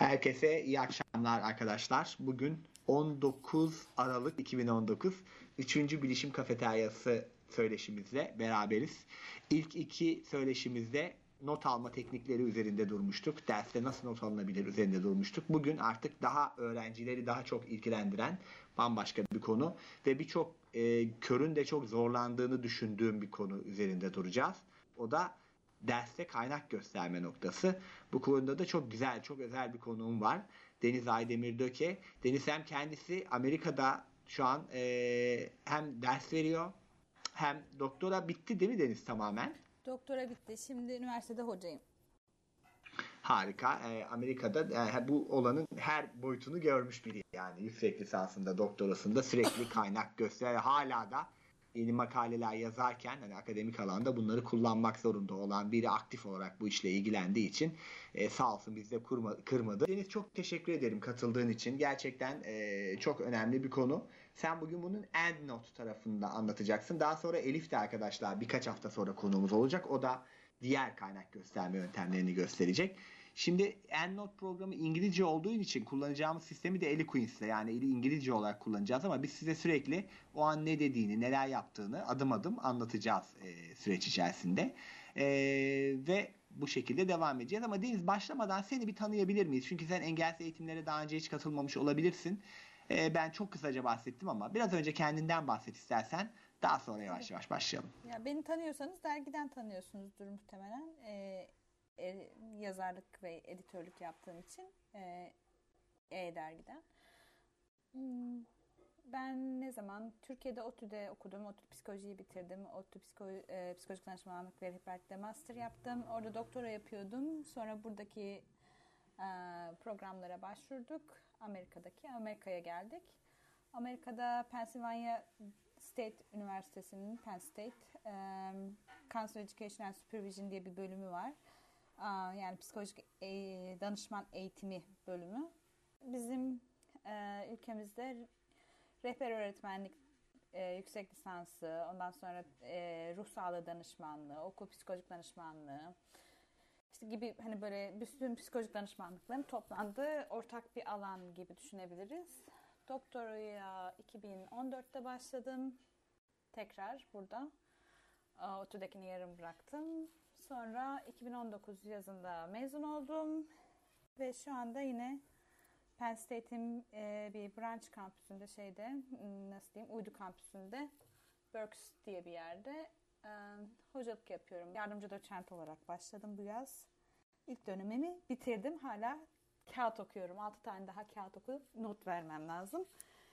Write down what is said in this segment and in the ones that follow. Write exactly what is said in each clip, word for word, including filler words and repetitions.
Herkese iyi akşamlar arkadaşlar. Bugün on dokuz Aralık iki bin on dokuz üçüncü Bilişim Kafeteryası söyleşimizle beraberiz. İlk iki söyleşimizde not alma teknikleri üzerinde durmuştuk. Derste nasıl not alınabilir üzerinde durmuştuk. Bugün artık daha öğrencileri daha çok ilgilendiren bambaşka bir konu ve birçok e, körün de çok zorlandığını düşündüğüm bir konu üzerinde duracağız. O da derste kaynak gösterme noktası. Bu konuda da çok güzel, çok özel bir konuğum var. Deniz Aydemir Döke. Deniz hem kendisi Amerika'da şu an e, hem ders veriyor hem doktora bitti değil mi Deniz tamamen? Doktora bitti. Şimdi üniversitede hocayım. Harika. E, Amerika'da e, bu olanın her boyutunu görmüş biri yani yüksek lisansında, doktorasında sürekli kaynak gösteriyor. Hala da yeni makaleler yazarken hani akademik alanda bunları kullanmak zorunda olan biri aktif olarak bu işle ilgilendiği için e, sağ olsun bizde kurma, kırmadı. Deniz çok teşekkür ederim katıldığın için. Gerçekten e, çok önemli bir konu. Sen bugün bunun EndNote tarafında anlatacaksın. Daha sonra Elif de arkadaşlar birkaç hafta sonra konuğumuz olacak. O da diğer kaynak gösterme yöntemlerini gösterecek. Şimdi EndNote programı İngilizce olduğu için kullanacağımız sistemi de Eloquence'le yani İngilizce olarak kullanacağız ama biz size sürekli o an ne dediğini, neler yaptığını adım adım anlatacağız e, süreç içerisinde. E, ve bu şekilde devam edeceğiz. Ama Deniz başlamadan seni bir tanıyabilir miyiz? Çünkü sen engelsiz eğitimlere daha önce hiç katılmamış olabilirsin. E, ben çok kısaca bahsettim ama biraz önce kendinden bahset istersen. Daha sonra yavaş yavaş başlayalım. Ya beni tanıyorsanız dergiden tanıyorsunuzdur muhtemelen. Ee, e, yazarlık ve editörlük yaptığım için e, E-Dergi'den. Hmm, Ben ne zaman Türkiye'de ODTÜ'de okudum. ODTÜ psikolojiyi bitirdim. ODTÜ psiko, e, psikolojik danışmanlık ve rehberlikte master yaptım. Orada doktora yapıyordum. Sonra buradaki e, programlara başvurduk. Amerika'daki. Amerika'ya geldik. Amerika'da Pennsylvania State Üniversitesi'nin Penn State um, Counselor Education and Supervision diye bir bölümü var. Uh, yani psikolojik e, danışman eğitimi bölümü. Bizim e, ülkemizde rehber öğretmenlik e, yüksek lisansı, ondan sonra e, ruh sağlığı danışmanlığı, okul psikolojik danışmanlığı işte gibi hani böyle bütün psikolojik danışmanlıkların toplandığı ortak bir alan gibi düşünebiliriz. Doktoraya iki bin on dörtte başladım. Tekrar burada. ODTÜ'dekini yarım bıraktım. Sonra iki bin on dokuz yazında mezun oldum. Ve şu anda yine Penn State'in bir branch kampüsünde şeyde nasıl diyeyim uydu kampüsünde Berks diye bir yerde hocalık yapıyorum. Yardımcı doçent olarak başladım bu yaz. İlk dönemimi bitirdim. Hala kağıt okuyorum. altı tane daha kağıt okuyup not vermem lazım.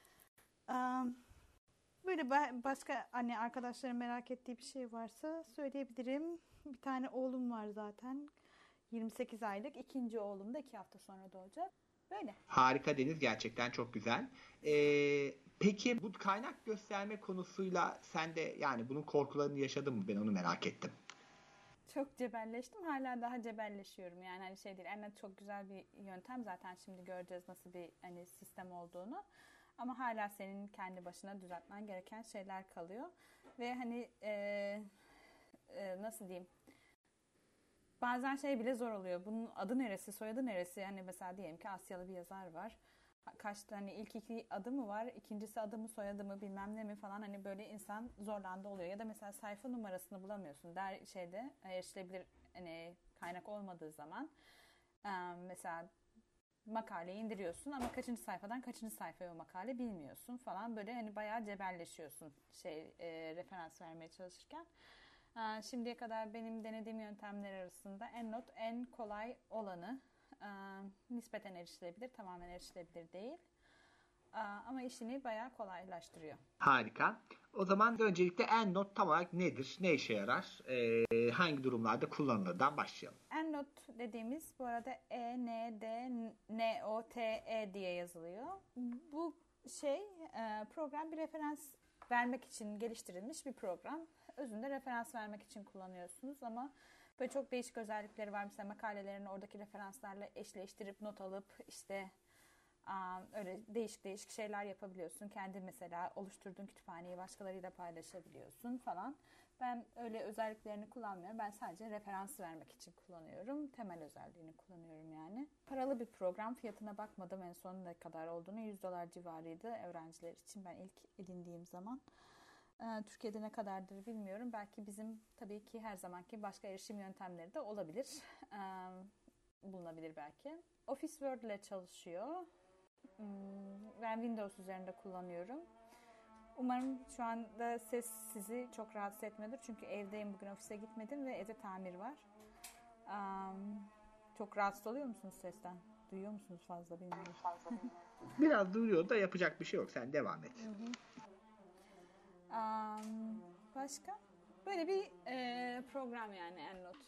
Böyle başka hani arkadaşlarım merak ettiği bir şey varsa söyleyebilirim. Bir tane oğlum var zaten. yirmi sekiz aylık. İkinci oğlum da iki hafta sonra doğacak. Böyle. Harika Deniz. Gerçekten çok güzel. Ee, peki bu kaynak gösterme konusuyla sen de yani bunun korkularını yaşadın mı? Ben onu merak ettim. Çok cebelleştim. Hala daha cebelleşiyorum. Yani hani şey değil. EndNote çok güzel bir yöntem. Zaten şimdi göreceğiz nasıl bir hani sistem olduğunu. Ama hala senin kendi başına düzeltmen gereken şeyler kalıyor. Ve hani e, e, nasıl diyeyim? Bazen şey bile zor oluyor. Bunun adı neresi, soyadı neresi? Hani mesela diyelim ki Asyalı bir yazar var. Kaç tane ilk iki adı mı var? İkincisi adı mı, soyadı mı, bilmem ne mi falan. Hani böyle insan zorlandı oluyor. Ya da mesela sayfa numarasını bulamıyorsun. Der şeyde erişilebilir hani kaynak olmadığı zaman. Ee, mesela makaleyi indiriyorsun ama kaçıncı sayfadan kaçıncı sayfaya o makale bilmiyorsun falan. Böyle hani bayağı cebelleşiyorsun şey e, referans vermeye çalışırken. Ee, şimdiye kadar benim denediğim yöntemler arasında EndNote en kolay olanı. Ee, nispeten erişilebilir, tamamen erişilebilir değil. Ee, ama işini bayağı kolaylaştırıyor. Harika. O zaman öncelikle EndNote tam olarak nedir? Ne işe yarar? Ee, hangi durumlarda kullanılırdan başlayalım. EndNote dediğimiz bu arada E, N, D, N, O, T, E diye yazılıyor. Bu şey program bir referans vermek için geliştirilmiş bir program. Özünde referans vermek için kullanıyorsunuz ama böyle çok değişik özellikleri var. Mesela makalelerini oradaki referanslarla eşleştirip not alıp işte öyle değişik değişik şeyler yapabiliyorsun. Kendi mesela oluşturduğun kütüphaneyi başkalarıyla paylaşabiliyorsun falan. Ben öyle özelliklerini kullanmıyorum. Ben sadece referans vermek için kullanıyorum. Temel özelliğini kullanıyorum yani. Paralı bir program. Fiyatına bakmadım en son ne kadar olduğunu. yüz dolar civarıydı öğrenciler için ben ilk edindiğim zaman. Ee, Türkiye'de ne kadardır bilmiyorum. Belki bizim tabii ki her zamanki başka erişim yöntemleri de olabilir. Ee, bulunabilir belki. Office Word ile çalışıyor. Hmm, ben Windows üzerinde kullanıyorum. Umarım şu anda ses sizi çok rahatsız etmiyordur. Çünkü evdeyim, bugün ofise gitmedim ve evde tamir var. Um, çok rahatsız oluyor musunuz sesten? Duyuyor musunuz fazla bilmiyorum. Biraz duyuyor da yapacak bir şey yok. Sen devam et. Hı hı. Um, başka? Böyle bir e, program yani EndNote.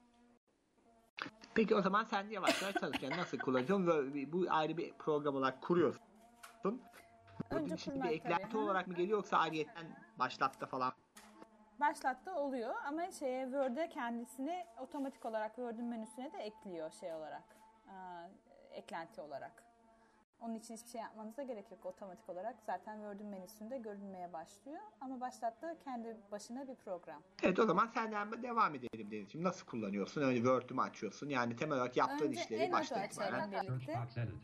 Peki o zaman sen yavaş yavaş çalışacaksın. Nasıl kullanacaksın? Ve bu ayrı bir program olarak kuruyorsun. Önce Şimdi kurmak bir eklenti tabii. olarak mı geliyor yoksa ayrıyeten başlatta falan? Başlatta oluyor ama şeye Word'e kendisini otomatik olarak Word'ün menüsüne de ekliyor şey olarak. E, eklenti olarak. Onun için hiçbir şey yapmanıza gerek yok. Otomatik olarak zaten Word'ün menüsünde görünmeye başlıyor. Ama başlatta kendi başına bir program. Evet, o zaman senden devam edelim Denizciğim. Nasıl kullanıyorsun? Önce Word'ü mü açıyorsun? Yani temel olarak yaptığın Önce işleri EndNote'u baştan itibaren. açalım birlikte.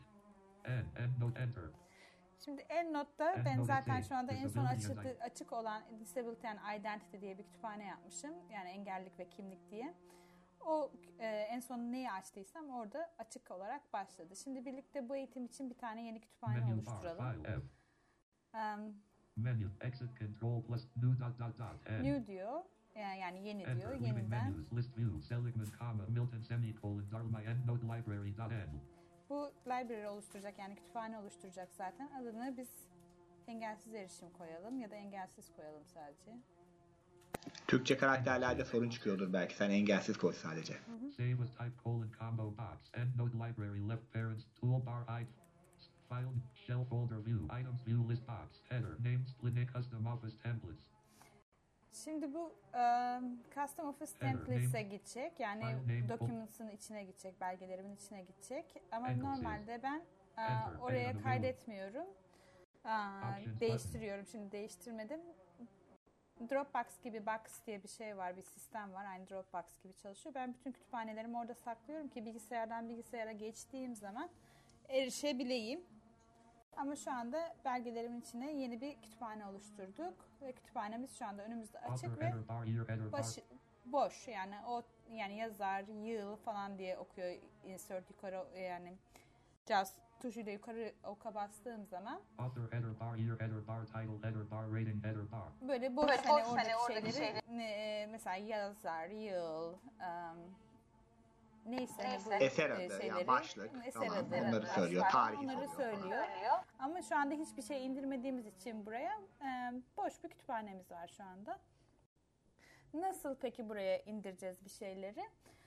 EndNote enter. Şimdi EndNote'da ben EndNote zaten C, şu anda en son Disability açık, and açık olan Disability and Identity diye bir kütüphane yapmışım. Yani engellilik ve kimlik diye. O e, en son neyi açtıysam orada açık olarak başladı. Şimdi birlikte bu eğitim için bir tane yeni kütüphane Menu bar, oluşturalım. file, F. Um, Menu, exit control plus new dot dot dot. End. new diyor. Yani, yani yeni diyor. Enter, leaving Yeniden. menus, list view, Seligman, comma, Milton, semicolon, Dharma, EndNote library dot end. Bu library oluşturacak yani kütüphane oluşturacak zaten. Adını biz engelsiz erişim koyalım ya da engelsiz koyalım sadece. Türkçe karakterlerde sorun çıkıyordur belki. Sen engelsiz koy sadece. Save as type colon combo box. EndNote library left parents toolbar I file shell folder view items view list box header name split custom office templates. Şimdi bu um, Custom Office Header, Templates'e name, gidecek. Yani file name, documents'ın içine gidecek, belgelerimin içine gidecek. Ama Enter, normalde ben uh, Enter, oraya Enter, kaydetmiyorum. Uh, Options değiştiriyorum. Şimdi değiştirmedim. Dropbox gibi Box diye bir şey var, bir sistem var. Aynı Dropbox gibi çalışıyor. Ben bütün kütüphanelerimi orada saklıyorum ki bilgisayardan bilgisayara geçtiğim zaman erişebileyim. Ama şu anda belgelerimin içine yeni bir kütüphane oluşturduk ve kütüphanemiz şu anda önümüzde açık Author, ve header bar, year, header bar. başı, boş. Yani o yani yazar, yıl falan diye okuyor. Insert yukarı yani just tuşuyla yukarı oka bastığım zaman Author, header bar, year, header bar, title, header bar, rating, header bar. böyle boş, Böyle hani boş, oradaki hani oradaki şeyleri şeyleri- ne, mesela yazar, yıl, um, neyse, hani bu Neyse. Eser e, adı, şeyleri, yani başlık eser falan, adı, onları başlık, söylüyor, tarih onları yazıyor falan. söylüyor. Söylüyor. Ama şu anda hiçbir şey indirmediğimiz için buraya e, boş bir kütüphanemiz var şu anda. Nasıl peki buraya indireceğiz bir şeyleri?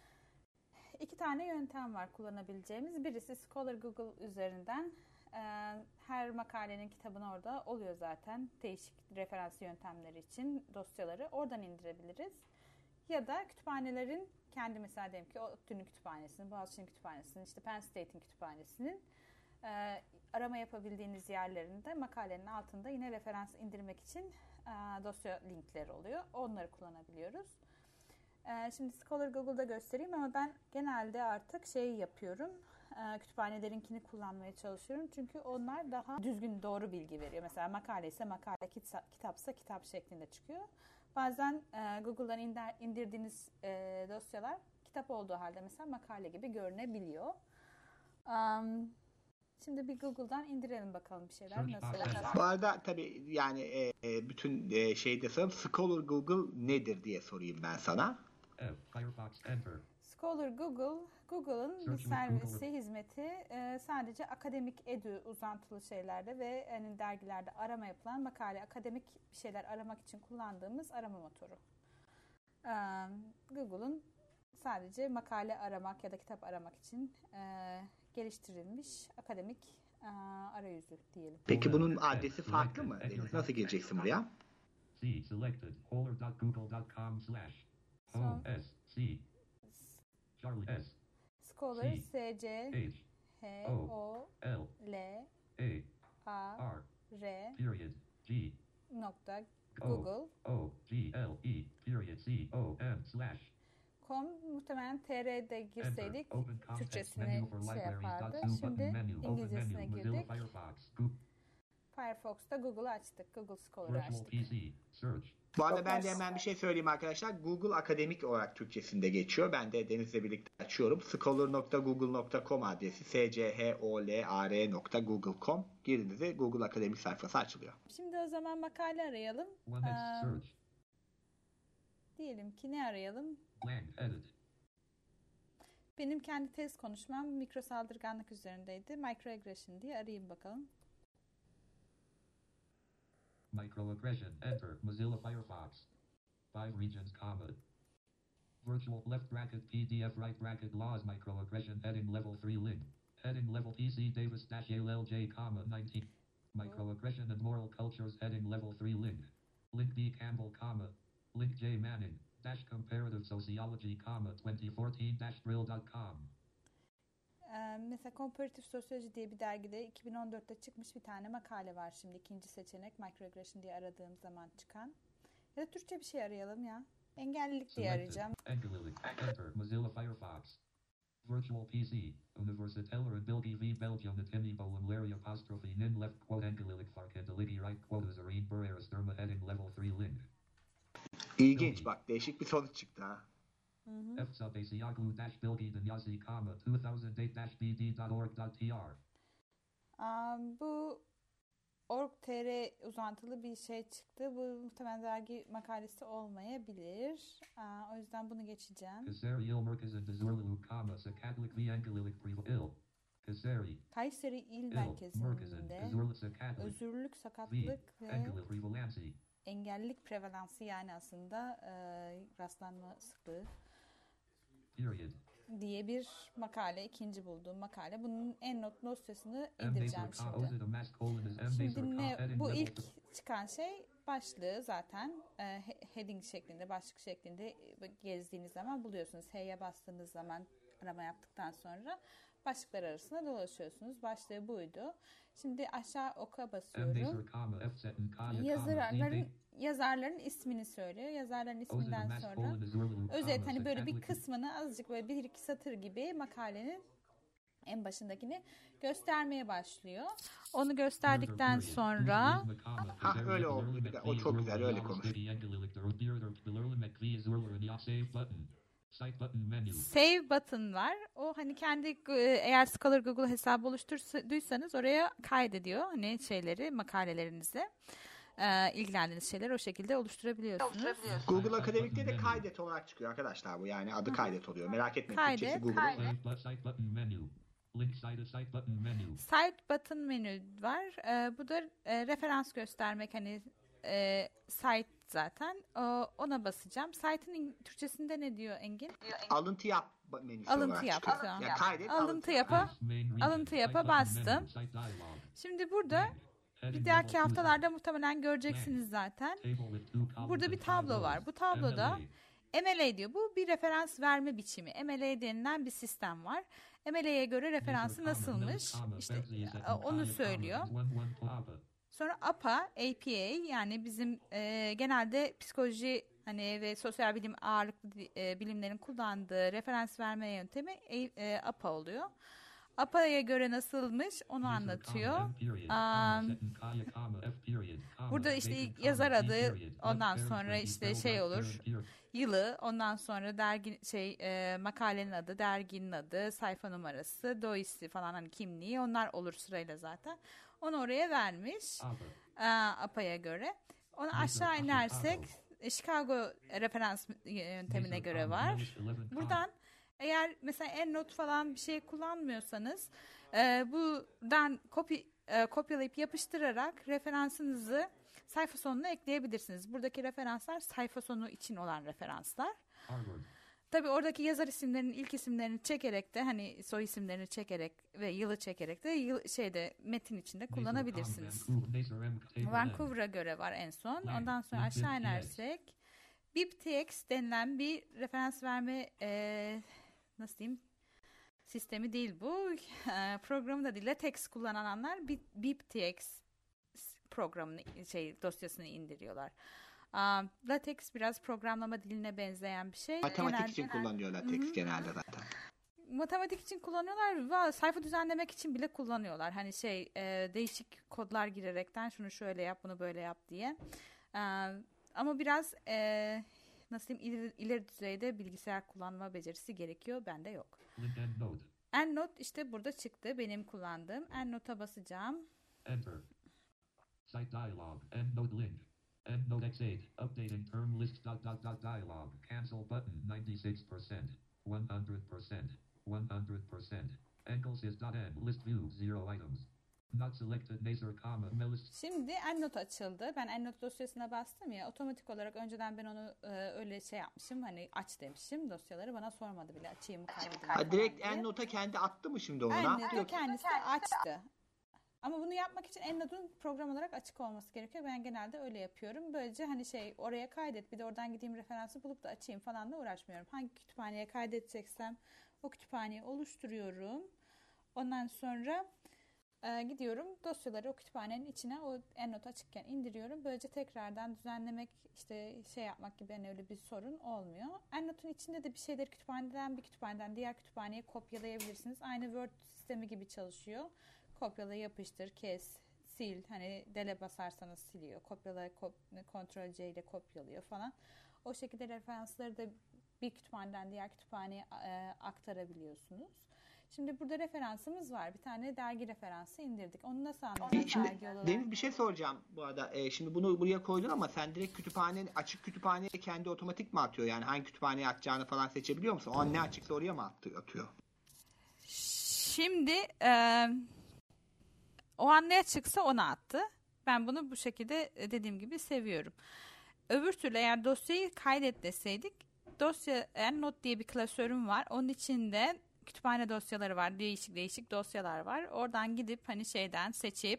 İki tane yöntem var kullanabileceğimiz. Birisi Scholar Google üzerinden. E, her makalenin kitabını orada oluyor zaten. Değişik referans yöntemleri için dosyaları oradan indirebiliriz. Ya da kütüphanelerin kendi, mesela diyelim ki ODTÜ'nün kütüphanesinin, Boğaziçi'nin kütüphanesinin, işte Penn State'in kütüphanesinin e, arama yapabildiğiniz yerlerinde makalenin altında yine referans indirmek için e, dosya linkleri oluyor. Onları kullanabiliyoruz. E, şimdi Scholar Google'da göstereyim ama ben genelde artık şey yapıyorum. E, kütüphanelerinkini kullanmaya çalışıyorum. Çünkü onlar daha düzgün, doğru bilgi veriyor. Mesela makale ise makale, kitapsa kitap şeklinde çıkıyor. Bazen e, Google'dan indir, indirdiğiniz e, dosyalar kitap olduğu halde mesela makale gibi görünebiliyor. Um, şimdi bir Google'dan indirelim bakalım bir şeyler nasıl olacak. Bu arada tabii yani e, e, bütün e, şeyde sanırım Scholar Google nedir diye sorayım ben sana. F, Firefox, enter. Scholar Google, Google'ın bir Search with servisi, Google. hizmeti e, sadece akademik edu uzantılı şeylerde ve yani dergilerde arama yapılan makale, akademik bir şeyler aramak için kullandığımız arama motoru. E, Google'ın sadece makale aramak ya da kitap aramak için e, geliştirilmiş akademik e, arayüzü diyelim. Peki bunun adresi farklı mı? Deniz? Nasıl gireceksin buraya? C, selected, caller dot google dot com slash home, Son- S, C, Charlie, S, Scholar C, S C H, H O, O L, L A, A R, R period, G, nokta Google. O G L E period C O M slash. Com muhtemelen T R'de girseydik Enter. Open context Türkçesini menu for şey libraries. yapardı. Dot two Şimdi button menu. Open İngilizcesine menu. Mozilla girdik. Firefox. Go- Firefox'ta Google'ı açtık. Google Scholar'ı Virtual açtık. P C. Search. Bu arada ben de hemen bir şey söyleyeyim arkadaşlar. Google akademik olarak Türkçesinde geçiyor. Ben de Deniz'le birlikte açıyorum. scholar nokta google nokta com adresi s c h o l a r nokta google nokta com girdiğinizde Google akademik sayfası açılıyor. Şimdi o zaman makale arayalım. One X Aa, search. diyelim ki ne arayalım? Blank edit. Benim kendi tez konuşmam mikro saldırganlık üzerindeydi. Microaggression diye arayayım bakalım. Microaggression. Enter. Mozilla Firefox. Five regions, comma. Virtual left bracket P D F right bracket laws microaggression heading level three link. Heading level P C Davis dash L L J, comma nineteen. Microaggression and moral cultures heading level three link. Link D Campbell, comma. Link J Manning. Dash comparative sociology, comma twenty fourteen dash drill dot com. Ee, mesela Comparative Sociology diye bir dergide iki bin on dörtte çıkmış bir tane makale var şimdi. İkinci seçenek Microaggression diye aradığım zaman çıkan. Ya da Türkçe bir şey arayalım ya. Engellilik diye arayacağım. Engellilik. Enter. Mozilla Firefox. Virtual P C. Universiteller Bilgi v Belgium Atimibo and Larry apostrophe nin left quote engellilik farkendeligi right quote userin burersterma heading level three link. İlginç bak. Değişik bir sonuç çıktı ha. F sub Asiaglu dash Bilgi Danyazi, comma two thousand eight dash b d dot org dot t r. Aa, bu org nokta t r uzantılı bir şey çıktı. Bu muhtemelen dergi makalesi olmayabilir. Aa, o yüzden bunu geçeceğim. Kayseri il merkezinde Zurlulu, comma sakatlik v engellilik privo il. Kayseri Kayseri İl il Merkezi'nde merkezinde Zurlu sakatlik özürlük, v sakatlık ve engellilik prevalency. engellilik prevalansı yani aslında e, rastlanma sıklığı Period. diye bir makale, ikinci bulduğum makale. Bunun en not dosyasını M indireceğim Baser şimdi. Ozida Mass colon is M Baser Şimdi ne, heading bu level ilk çıkan şey başlığı zaten e, he- heading şeklinde, başlık şeklinde e, gezdiğiniz zaman buluyorsunuz. H'ye bastığınız zaman arama yaptıktan sonra başlıklar arasında dolaşıyorsunuz. Başlığı buydu. Şimdi aşağı oka M basıyorum. Baser, comma F set and Kaya, comma Yazarların Z yazarların ismini söylüyor. Yazarların Ozida isminden Mass sonra colon is Zurlulu, özet, comma hani böyle bir sakatlik kısmını azıcık böyle bir iki satır gibi makalenin en başındakini göstermeye başlıyor. Onu gösterdikten sonra Ha, öyle oldu. Bir de o çok güzel, öyle konuş. Save button var. O hani kendi e, eğer Scholar Google hesabı oluşturduysanız oraya kaydediyor hani şeyleri, makalelerinizi. E, ilgilendiğiniz şeyleri o şekilde oluşturabiliyorsunuz. Google Akademik'te de kaydet olarak çıkıyor arkadaşlar bu. Yani adı kaydet oluyor. Merak etmeyin. Kaydet, Türkçesi Google. kaydet. Site button menü var. E, bu da e, referans göstermek, hani e, site zaten. O, ona basacağım. Site'in Türkçesinde ne diyor Engin? Alıntı yap menüsü Alıntı olarak yap. çıkıyor. Tamam. Ya kaydet, Alıntı yap. yapa, alıntı yapa bastım. Şimdi burada bir dahaki haftalarda muhtemelen göreceksiniz zaten. Burada bir tablo var. Bu tabloda M L A diyor. Bu bir referans verme biçimi. M L A denilen bir sistem var. M L A'ya göre referansı nasılmış? İşte onu söylüyor. Sonra A P A, A P A yani bizim e, genelde psikoloji hani ve sosyal bilim ağırlıklı e, bilimlerin kullandığı referans verme yöntemi e, e, A P A oluyor. A P A'ya göre nasılmış onu anlatıyor. Um, burada işte yazar adı, ondan sonra işte şey olur, yılı, ondan sonra dergi şey e, makalenin adı, derginin adı, sayfa numarası, doisi falan hani kimliği, onlar olur sırayla zaten. Onu oraya vermiş e, A P A'ya göre. Onu aşağı inersek Chicago referans yöntemine göre var. Buradan eğer mesela EndNote falan bir şey kullanmıyorsanız e, buradan kopy, e, kopyalayıp yapıştırarak referansınızı sayfa sonuna ekleyebilirsiniz. Buradaki referanslar sayfa sonu için olan referanslar. Tabii oradaki yazar isimlerinin ilk isimlerini çekerek de hani soy isimlerini çekerek ve yılı çekerek de yıl, şeyde metin içinde kullanabilirsiniz. Vancouver'a göre var en son. Ondan sonra aşağı inersek BibTX denilen bir referans verme e, nasıl diyeyim sistemi değil bu. E, programı da değil. LaTeX kullananlar BibTX programını şey dosyasını indiriyorlar. Aa, LaTeX biraz programlama diline benzeyen bir şey. Matematik Genelde, için kullanıyor LaTeX Hı-hı. genelde zaten. Matematik için kullanıyorlar. Sayfa düzenlemek için bile kullanıyorlar. Hani şey e, değişik kodlar girerekten şunu şöyle yap, bunu böyle yap diye. E, ama biraz e, nasıl diyeyim ileri, ileri düzeyde bilgisayar kullanma becerisi gerekiyor. Bende yok. EndNote. EndNote işte burada çıktı. Benim kullandığım. EndNote'a basacağım. Enter. Site dialog. EndNote link. EndNote X eight. Updating term list dot dot dot dialog. Cancel button ninety-six percent. one hundred percent. one hundred percent. Anglesys.end list view zero items. Not selected Naser, comma, Melis. Şimdi EndNote açıldı. Ben EndNote dosyasına bastım ya. Otomatik olarak önceden ben onu e, öyle şey yapmışım. Hani aç demişim. Dosyaları bana sormadı bile. Açayım mı kaydedeyim mi Ha, falan direkt diye. EndNote'a kendi attı mı şimdi onu? Ne EndNote yapıyor? kendisi açtı. Ama bunu yapmak için EndNote'un program olarak açık olması gerekiyor. Ben genelde öyle yapıyorum. Böylece hani şey oraya kaydet bir de oradan gideyim referansı bulup da açayım falan da uğraşmıyorum. Hangi kütüphaneye kaydedeceksem o kütüphaneyi oluşturuyorum. Ondan sonra e, gidiyorum dosyaları o kütüphanenin içine o EndNote açıkken indiriyorum. Böylece tekrardan düzenlemek işte şey yapmak gibi hani öyle bir sorun olmuyor. EndNote'un içinde de bir şeyleri kütüphaneden bir kütüphaneden diğer kütüphaneye kopyalayabilirsiniz. Aynı Word sistemi gibi çalışıyor. Kopyala, yapıştır, kes, sil. Hani dele basarsanız siliyor. Kopyala, kop, kontrol C ile kopyalıyor falan. O şekilde referansları da bir kütüphaneden diğer kütüphaneye e, aktarabiliyorsunuz. Şimdi burada referansımız var. Bir tane dergi referansı indirdik. Onu nasıl anlayacağız Şimdi dergi olarak? Deniz bir şey soracağım bu arada. Ee, şimdi bunu buraya koydun ama sen direkt kütüphane açık kütüphaneye kendi otomatik mi atıyor? Yani hangi kütüphaneye atacağını falan seçebiliyor musun? O an ne açıksa oraya mı attı, atıyor? Şimdi e, o an ne çıksa ona attı. Ben bunu bu şekilde dediğim gibi seviyorum. Öbür türlü eğer dosyayı kaydet deseydik dosya EndNote diye bir klasörüm var. Onun içinde kütüphane dosyaları var. Değişik değişik dosyalar var. Oradan gidip hani şeyden seçip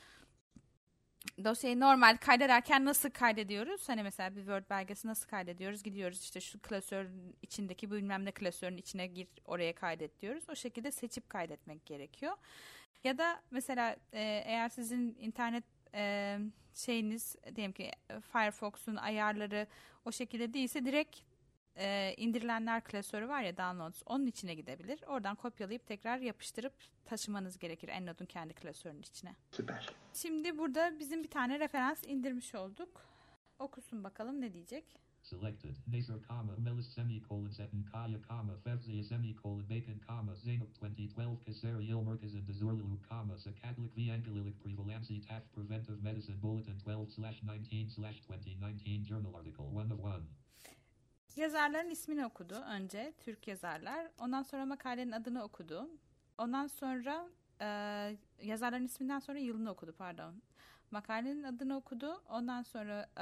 dosyayı normal kaydederken nasıl kaydediyoruz? Hani mesela bir Word belgesi nasıl kaydediyoruz? Gidiyoruz işte şu klasörün içindeki bilmem ne klasörün içine gir oraya kaydet diyoruz. O şekilde seçip kaydetmek gerekiyor. Ya da mesela e, eğer sizin internet e, şeyiniz diyelim ki Firefox'un ayarları o şekilde değilse direkt e, indirilenler klasörü var ya downloads onun içine gidebilir. Oradan kopyalayıp tekrar yapıştırıp taşımanız gerekir EndNote'un kendi klasörünün içine. Süper. Şimdi burada bizim bir tane referans indirmiş olduk. Okusun bakalım ne diyecek. Selected. Naser, comma, Melis, semicolon, Zetten, Kaya, comma, Fevziya, semicolon, Bacon, comma, Zeynep twenty twelve, Kaseri, Ilmerkaz, and Dazurlu, comma, Sakatlik, V. Angelilik, Prevalency, T A F, Preventive Medicine, Bulletin twelve slash nineteen slash twenty nineteen, Journal Article one of one. Yazarların ismini okudu önce. Türk yazarlar. Ondan sonra makalenin adını okudu. Ondan sonra e, yazarların isminden sonra yılını okudu pardon. Makalenin adını okudu. Ondan sonra e,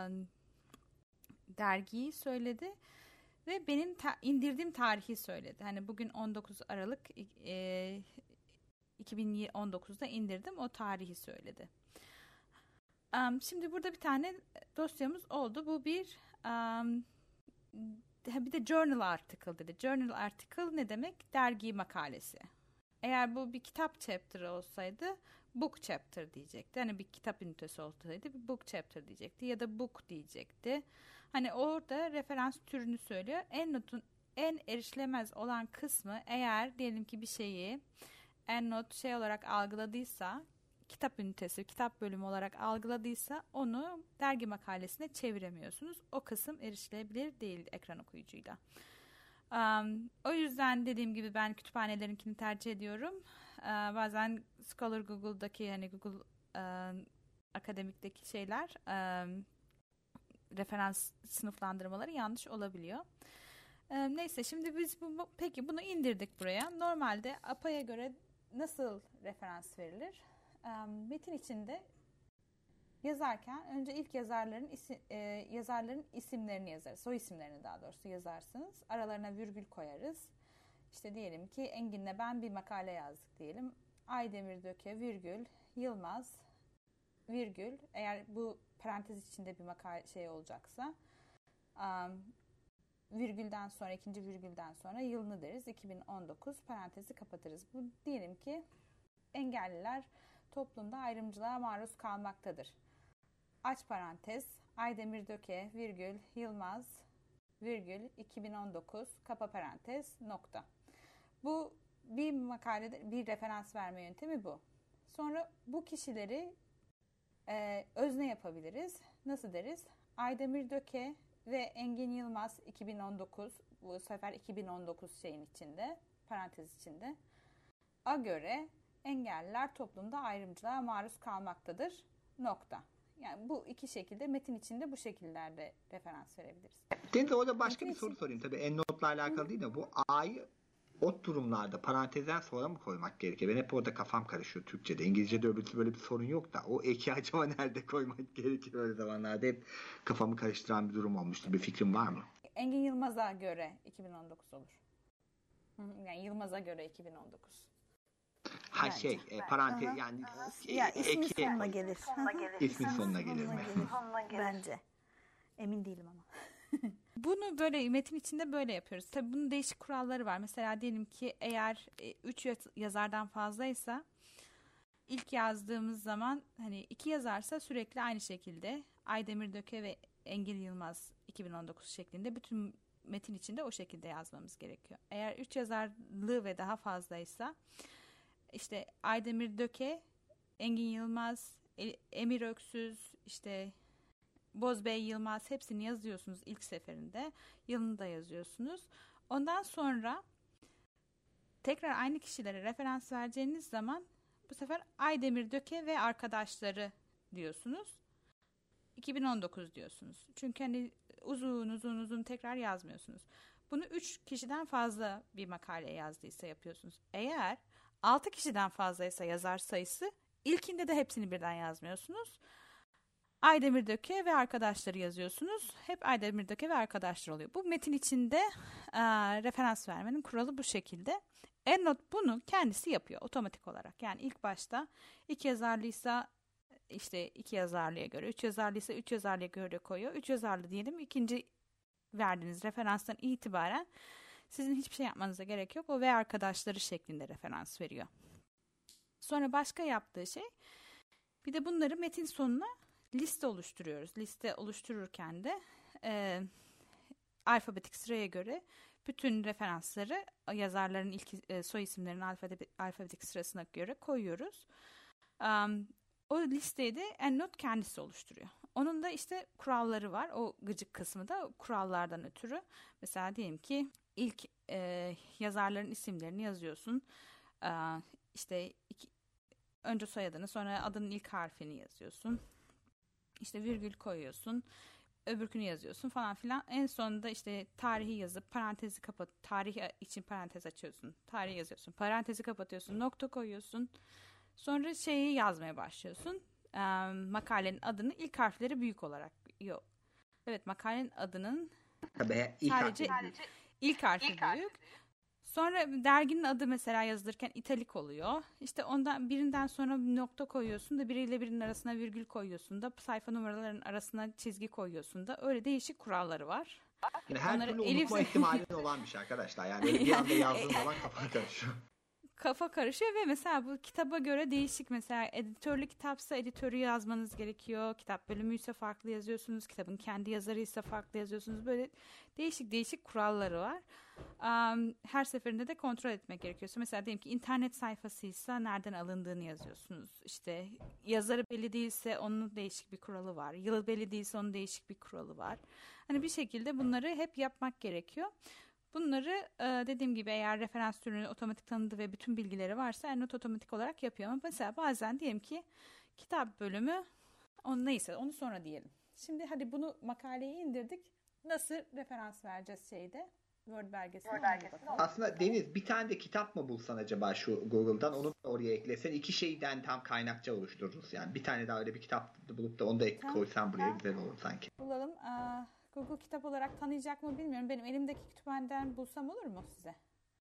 dergiyi söyledi. Ve benim ta- indirdiğim tarihi söyledi. Hani bugün on dokuz Aralık e, iki bin on dokuzda indirdim. O tarihi söyledi. Um, şimdi burada bir tane dosyamız oldu. Bu bir um, bir de journal article dedi. Journal article ne demek? Dergi makalesi. Eğer bu bir kitap chapter olsaydı book chapter diyecekti. Hani bir kitap ünitesi olsaydı bir book chapter diyecekti ya da book diyecekti. Hani orada referans türünü söylüyor. EndNote'un en erişilemez olan kısmı eğer diyelim ki bir şeyi EndNote şey olarak algıladıysa, kitap ünitesi, kitap bölümü olarak algıladıysa onu dergi makalesine çeviremiyorsunuz. O kısım erişilebilir değil ekran okuyucuyla. Um, o yüzden dediğim gibi ben kütüphanelerinkini tercih ediyorum. Uh, bazen Scholar Google'daki hani Google uh, akademikteki şeyler um, referans sınıflandırmaları yanlış olabiliyor. Um, neyse şimdi biz bu, peki bunu indirdik buraya. Normalde A P A'ya göre nasıl referans verilir? Um, metin içinde yazarken önce ilk yazarların isi, e, yazarların isimlerini yazarız. Soy isimlerini daha doğrusu yazarsınız. Aralarına virgül koyarız. İşte diyelim ki Engin'le ben bir makale yazdık diyelim. Aydemir Döke virgül Yılmaz virgül eğer bu parantez içinde bir makale şey olacaksa um, virgülden sonra ikinci virgülden sonra yılını deriz. iki bin on dokuz parantezi kapatırız. Bu diyelim ki engelliler toplumda ayrımcılığa maruz kalmaktadır. Aç parantez, Aydemir Döke virgül Yılmaz virgül iki bin on dokuz kapa parantez nokta. Bu bir makalede bir referans verme yöntemi bu. Sonra bu kişileri e, özne yapabiliriz. Nasıl deriz? Aydemir Döke ve Engin Yılmaz iki bin on dokuz, bu sefer iki bin on dokuz şeyin içinde, parantez içinde. A göre engelliler toplumda ayrımcılığa maruz kalmaktadır. Nokta. Yani bu iki şekilde metin içinde bu şekillerde referans verebiliriz. Deniz, orada başka Metin bir soru için... sorayım. Tabii EndNote'la alakalı Hı. değil de bu A'yı o durumlarda parantezden sonra mı koymak gerekiyor? Ben hep orada kafam karışıyor Türkçe'de. İngilizce'de öbür böyle bir sorun yok da o eki acaba nerede koymak gerekiyor öyle zamanlarda? Hep kafamı karıştıran bir durum olmuştu. Bir fikrin var mı? Engin Yılmaz'a göre iki bin on dokuz olur. Yani Yılmaz'a göre iki bin on dokuz. Ha Bence. şey e, parantez Aha. yani e, ya ismin eki, sonuna gelir. Sonuna gelir. İsmin sonuna gelir mi? Bence. Emin değilim ama. Bunu böyle metin içinde böyle yapıyoruz. Tabii bunun değişik kuralları var. Mesela diyelim ki eğer üç yazardan fazlaysa ilk yazdığımız zaman hani iki yazarsa sürekli aynı şekilde Aydemir Döke ve Engin Yılmaz iki bin on dokuz şeklinde bütün metin içinde o şekilde yazmamız gerekiyor. Eğer üç yazarlı ve daha fazlaysa işte Aydemir Döke, Engin Yılmaz, Emir Öksüz, işte Bozbey Yılmaz hepsini yazıyorsunuz ilk seferinde. Yılını da yazıyorsunuz. Ondan sonra tekrar aynı kişilere referans vereceğiniz zaman bu sefer Aydemir Döke ve arkadaşları diyorsunuz. iki bin on dokuz diyorsunuz. Çünkü hani uzun uzun uzun tekrar yazmıyorsunuz. Bunu üç kişiden fazla bir makale yazdıysa yapıyorsunuz. Eğer altı kişiden fazlaysa yazar sayısı ilkinde de hepsini birden yazmıyorsunuz. Aydemir Döke ve arkadaşları yazıyorsunuz. Hep Aydemir Döke ve arkadaşlar oluyor. Bu metin içinde e, referans vermenin kuralı bu şekilde. EndNote bunu kendisi yapıyor otomatik olarak. Yani ilk başta iki yazarlıysa işte iki yazarlıya göre, üç yazarlıysa üç yazarlıya göre koyuyor. Üç yazarlı diyelim, ikinci verdiğiniz referanstan itibaren sizin hiçbir şey yapmanıza gerek yok. O ve arkadaşları şeklinde referans veriyor. Sonra başka yaptığı şey, bir de bunları metin sonuna liste oluşturuyoruz. Liste oluştururken de e, alfabetik sıraya göre bütün referansları yazarların ilk e, soy isimlerinin alfabetik, alfabetik sırasına göre koyuyoruz. Um, o listeyi de EndNote kendisi oluşturuyor. Onun da işte kuralları var. O gıcık kısmı da kurallardan ötürü. Mesela diyelim ki ilk e, yazarların isimlerini yazıyorsun. E, işte iki, önce soyadını, sonra adının ilk harfini yazıyorsun. İşte virgül koyuyorsun. Öbürkünü yazıyorsun falan filan. En sonunda işte tarihi yazıp parantezi kapat. Tarih için parantez açıyorsun. Tarih yazıyorsun. Parantezi kapatıyorsun. Nokta koyuyorsun. Sonra şeyi yazmaya başlıyorsun. Ee, makalenin adını ilk harfleri büyük olarak. Yok. Evet, makalenin adının Tabii, ilk sadece harfi ilk harfi ilk büyük. Harfi. Sonra derginin adı mesela yazılırken italik oluyor. İşte ondan birinden sonra bir nokta koyuyorsun da biriyle birinin arasına virgül koyuyorsun da sayfa numaralarının arasına çizgi koyuyorsun da öyle değişik kuralları var. Yani her Onları türlü unutma elif... ihtimalinin olan bir şey arkadaşlar. Yani böyle bir anda yazdığın zaman kafa karışıyor. Kafa karışıyor ve mesela bu kitaba göre değişik, mesela editörlü kitapsa editörü yazmanız gerekiyor. Kitap bölümüyse farklı yazıyorsunuz. Kitabın kendi yazarıysa farklı yazıyorsunuz. Böyle değişik değişik kuralları var. Um, her seferinde de kontrol etmek gerekiyor. Mesela diyelim ki internet sayfasıysa nereden alındığını yazıyorsunuz. İşte yazarı belli değilse onun değişik bir kuralı var. Yılı belli değilse onun değişik bir kuralı var. Hani bir şekilde bunları hep yapmak gerekiyor. Bunları dediğim gibi eğer referans türünü otomatik tanıdı ve bütün bilgileri varsa EndNote otomatik olarak yapıyor. Ama mesela bazen diyelim ki kitap bölümü on neyse onu sonra diyelim. Şimdi hadi bunu makaleyi indirdik. Nasıl referans vereceğiz şeyde? Word belgesine. Word belgesine Aslında Deniz, bir tane de kitap mı bulsan acaba şu Google'dan, onu da oraya eklesen iki şeyden tam kaynakça oluştururuz. Yani bir tane daha öyle bir kitap bulup da onu da ek tamam, koysan buraya tamam. Güzel olur sanki. Bulalım. Aa, Google kitap olarak tanıyacak mı bilmiyorum. Benim elimdeki kütüphaneden bulsam olur mu size?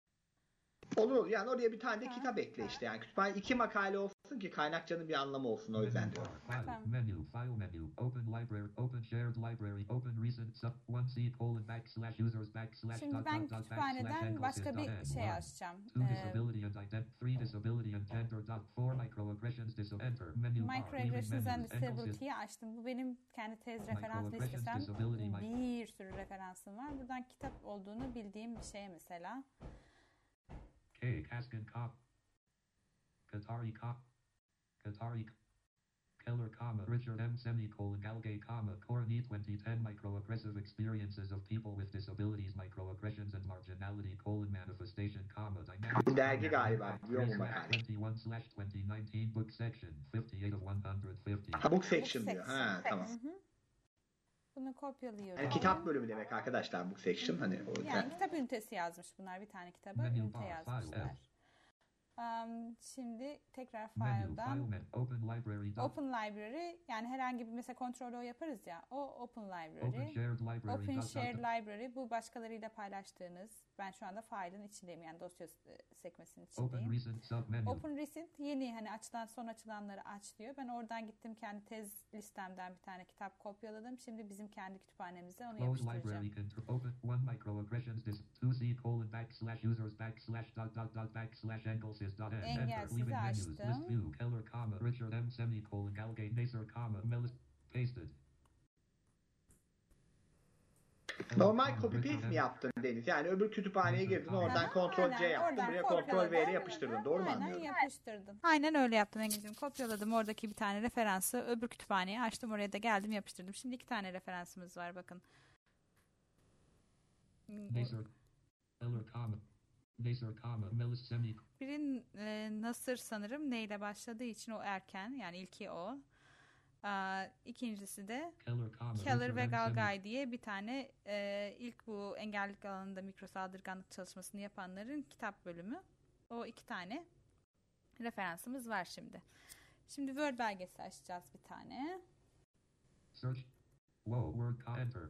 Olur. Yani oraya bir tane de ha, kitap ekle işte. Yani kütüphane iki makale olsun ki kaynakçanın bir anlamı olsun, o yüzden diyorum. File, menu, file menu, open library, open shared library, open recent sub one c colon backslash users backslash. Şimdi ben kütüphaneden başka bir şey açacağım. two disability and ident three disability and gender dot four microaggression Microaggressions dis- enter menu bar. Microaggressions Leaving and menus. Angle sys- Disability'yi açtım. Bu benim kendi tez referans Microaggressions, listesem. disability, mic- Bir sürü referansım var. Buradan kitap olduğunu bildiğim bir şey mesela. K. Kaskin Cop. Qatari Cop. Qatari Keller, comma, Richard M. Semicolon, Galgay, comma, Corny twenty ten Microaggressive experiences of people with disabilities, microaggressions and marginality, colon, manifestation, comma, dynamic. Bu dergi galiba. Biliyor mu makale? twenty-one slash twenty nineteen book section, fifty-eight of one hundred fifty. Ha, book section Book diyor. section. Ha, tamam. Hı hı. Bunu kopyalıyorum. Yani kitap bölümü demek arkadaşlar book section. Hani o Yani kitap ünitesi yazmış bunlar. Bir tane kitaba Menu ünite bar, yazmışlar. file, Um, şimdi tekrar Menu, file'dan file, men, open library, doc- Open Library, yani herhangi bir mesela kontrol O yaparız ya, o Open Library. open shared library, Open dot- dot- Shared Library, bu başkalarıyla paylaştığınız, ben şu anda file'ın içindeyim, yani dosya e, sekmesinin open içindeyim. recent submenu, Open Recent yeni, hani açılan son açılanları aç diyor. Ben oradan gittim kendi tez listemden bir tane kitap kopyaladım. Şimdi bizim kendi kütüphanemize onu close yapıştıracağım. library, control, open, one microaggressions, this, two C colon, backslash users, backslash, dot, dot, dot, backslash, engelsys, dot, n, enter, Engelsizi leaving menus, açtım. list view, Keller, comma, Richard M. semicolon, Galgay, Naser, comma, Melis, pasted. normal copy paste mi yaptın Deniz? Yani öbür kütüphaneye girdin, oradan Aha, Ctrl C aynen, yaptın, oradan buraya Ctrl kopyaladım. V'ye yapıştırdın. Doğru mu Aynen anlıyorum? yapıştırdım. Aynen öyle yaptım Engin'cim. Kopyaladım oradaki bir tane referansı. Öbür kütüphaneye açtım, oraya da geldim yapıştırdım. Şimdi iki tane referansımız var bakın. Naser, Keller, comma, Naser, comma, Melis, semicolon. Biri e, Nasır sanırım neyle başladığı için o erken, yani ilki o. Aa, ikincisi de Keller, comma, Keller Richard ve M. Galgay diye bir tane e, ilk bu engellilik alanında mikro saldırganlık çalışmasını yapanların kitap bölümü. O iki tane referansımız var şimdi. Şimdi Word belgesi açacağız bir tane. Search, whoa, word, co- enter.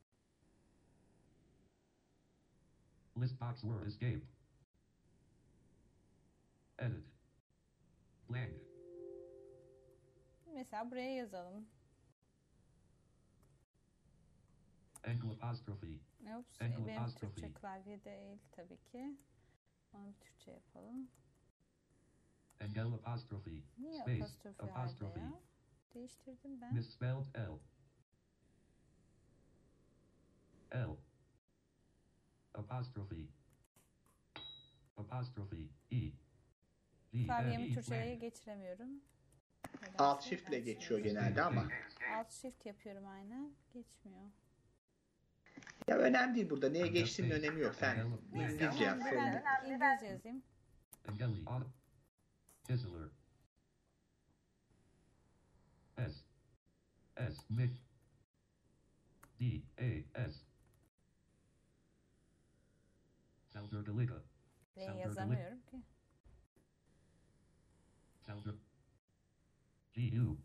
List box word, escape. Edit. Blank. Mesela buraya yazalım. Angle apostrophe. Oops, Angle benim apostrophe. Türkçe klavye değil tabii ki. Onu bir Türkçe yapalım. Angle apostrophe. Niye Space. apostrofi verdi Apostrophe. ya? Değiştirdim ben. Misspelled L. L. Apostrophe. Apostrophe. E. D. Klavyemi E. Türkçe'ye Blank. geçiremiyorum. Alt Nedense shift ile ben geçiyor şöyle- genelde ama. Alt shift yapıyorum aynen. Geçmiyor. Ya önemli değil burada. Neye geçtiğinin önemi yok. Sen İngilizce yap. Ben sorun yok. İngilizce yazayım. Angeli. Auto. Kissler. S. S. Mich. D. A. S. Salzburgeliga. Ve Sen yazamıyorum ki. Salzburg. G. U.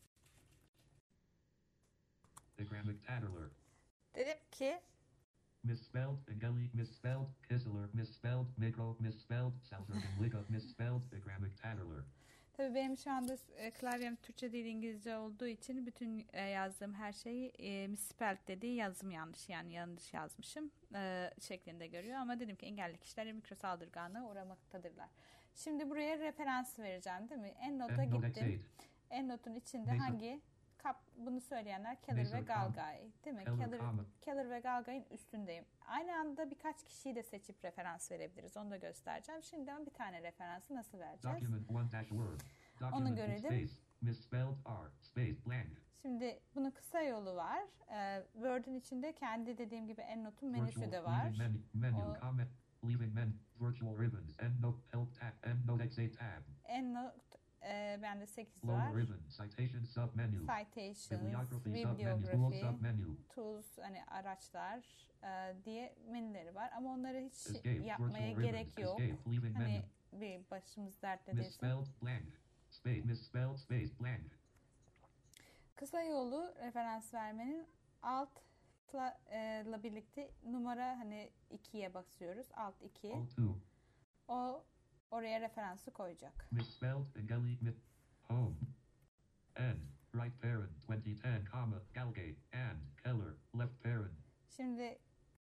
Diagrammic Tattler. Dedim ki Misspelled, Angeli, misspelled, Kissler, misspelled, Micro, misspelled, Salzburgeliga, misspelled, Diagrammic Tattler. tabii benim şu anda e, klavyem Türkçe değil İngilizce olduğu için bütün e, yazdığım her şeyi e, misspelled dediği yazım yanlış, yani yanlış yazmışım e, şeklinde görüyor, ama dedim ki engelli kişiler mikro saldırganlığa uğramaktadırlar. Şimdi buraya referans vereceğim değil mi? EndNote'a EndNote gittim. X eight. EndNote'un içinde Neyse. hangi kap bunu söyleyenler Keller Neyse, ve tamam. Galgay değil mi? Keller, Keller, tamam. Keller ve Galgay'ın üstündeyim. Aynı anda birkaç kişiyi de seçip referans verebiliriz. Onu da göstereceğim. Şimdi bir tane referansı nasıl vereceğiz? Document one dash word. Document görelim. space. Misspelled R. Space blank. Şimdi bunun kısa yolu var. Ee, Word'ün içinde kendi dediğim gibi EndNote'un menüsü Virtual de var. leaving menu. Menu O- comment. Leaving men. Virtual ribbons. EndNote help tab. EndNote X eight tab. EndNote e, bende sekiz Lower var. ribbon. Citation submenu. Citations, Bibliography submenu. Tool bibliography, submenu. tools, hani araçlar e, diye menüleri var. Ama onları hiç Escape. yapmaya Virtual gerek ribbons. yok. Escape. Leaving menu. Hani bir başımız dertte değilsin. Misspelled blank. Space. Misspelled space blank. Kısa yolu referans vermenin altla e, ile birlikte numara hani ikiye basıyoruz. Alt iki. Alt two. O oraya referansı koyacak. Misspelled Angeli mit home. End. Right parent twenty ten comma Galgate and Keller left parent. Şimdi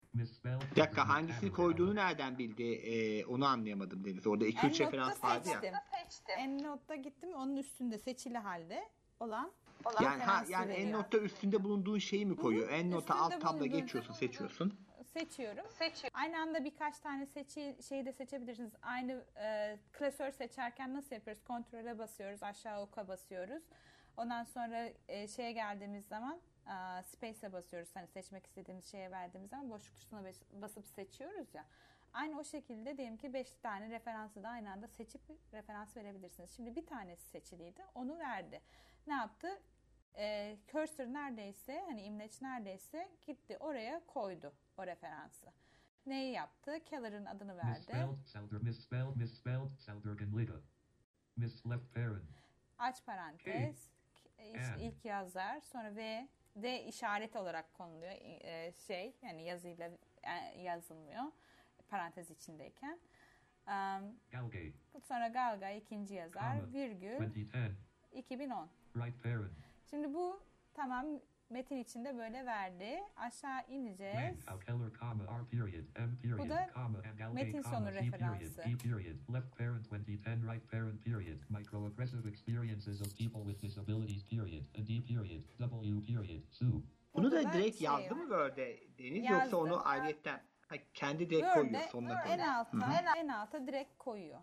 Misspelled. Bir dakika, hangisini koyduğunu nereden bildi? Ee, onu anlayamadım Deniz. Orada iki üç EndNote'da referans vardı ya. seçtim. EndNote'da gittim, onun üstünde seçili halde olan Yani ha referansı yani veriyor. EndNote'da üstünde bulunduğun şeyi mi koyuyor? EndNote'a Üstünde alt tabla bulunduğun- geçiyorsun, seçiyorsun. Seçiyorum. Aynı anda birkaç tane seçi şeyi de seçebilirsiniz. Aynı e, klasör seçerken nasıl yapıyoruz? Kontrole basıyoruz, aşağı oka basıyoruz. Ondan sonra e, şeye geldiğimiz zaman e, space'e basıyoruz. Hani seçmek istediğimiz şeye verdiğimiz zaman boşluk tuşuna bas- basıp seçiyoruz ya. Aynı o şekilde diyelim ki beş tane referansı da aynı anda seçip referans verebilirsiniz. Şimdi bir tanesi seçiliydi. Onu verdi. Ne yaptı? E, cursor neredeyse, hani imleç neredeyse gitti oraya koydu o referansı. Neyi yaptı? Keller'ın adını verdi. Misspelled. Selder. Misspelled. Misspelled. Seldergenliga. Misleft parent. Aç parantez. işte And. ilk yazar. Sonra V. D işaret olarak konuluyor. E, şey yani yazıyla e, yazılmıyor. Parantez içindeyken. Um, Galgate. sonra Galga ikinci yazar. Comma. Virgül twenty ten. iki bin on. Right parent. Şimdi bu tamam, metin içinde böyle verdi. Aşağı ineceğiz. Blank. Out Keller, comma, R period, M period, Bu da comma, and Galgate, metin comma, sonu C period, referansı. E period, left parent twenty ten, right parent period, microaggressive experiences of people with disabilities period, and D period, W period, Sue. Bunu Burada da direkt şey yazdı var. mı Word'e Deniz, Yazdı. yoksa onu ayrıyetten ha, kendi direkt koyuyor Word'e sonuna en koyuyor. alta, en alta direkt koyuyor.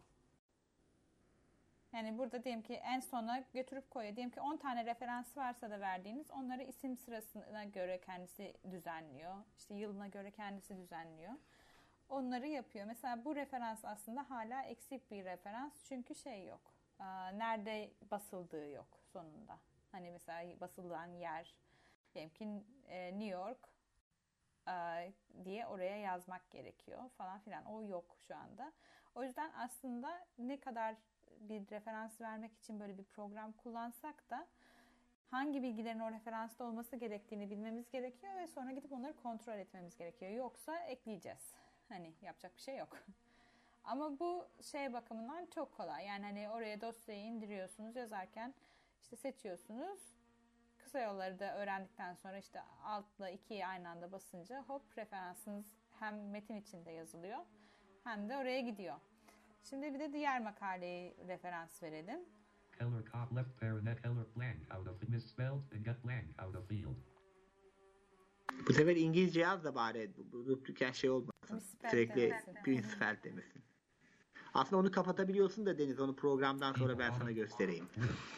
Yani burada diyelim ki en sona götürüp koyuyor. Diyelim ki on tane referans varsa da verdiğiniz, onları isim sırasına göre kendisi düzenliyor. İşte yılına göre kendisi düzenliyor. Onları yapıyor. Mesela bu referans aslında hala eksik bir referans. Çünkü şey yok. Aa, nerede basıldığı yok sonunda. Hani mesela basılan yer, diyelim ki e, New York e, diye oraya yazmak gerekiyor falan filan. O yok şu anda. O yüzden aslında ne kadar bir referans vermek için böyle bir program kullansak da hangi bilgilerin o referansta olması gerektiğini bilmemiz gerekiyor ve sonra gidip onları kontrol etmemiz gerekiyor. Yoksa ekleyeceğiz. Hani yapacak bir şey yok. Ama bu şey bakımından çok kolay. Yani hani oraya dosyayı indiriyorsunuz, yazarken işte seçiyorsunuz. Kısa yolları da öğrendikten sonra işte altla ikiyi aynı anda basınca hop referansınız hem metin içinde yazılıyor hem de oraya gidiyor. Şimdi bir de diğer makaleyi referans verelim. Keller, cop, left parent, Keller, blank, out of misspelled, and get blank, out of field. Bu sefer İngilizce yaz da bari bu duplikten şey olmasın. Misspelled Sürekli demesin. misspelled demesin. Aslında onu kapatabiliyorsun da Deniz, onu programdan sonra ben sana göstereyim.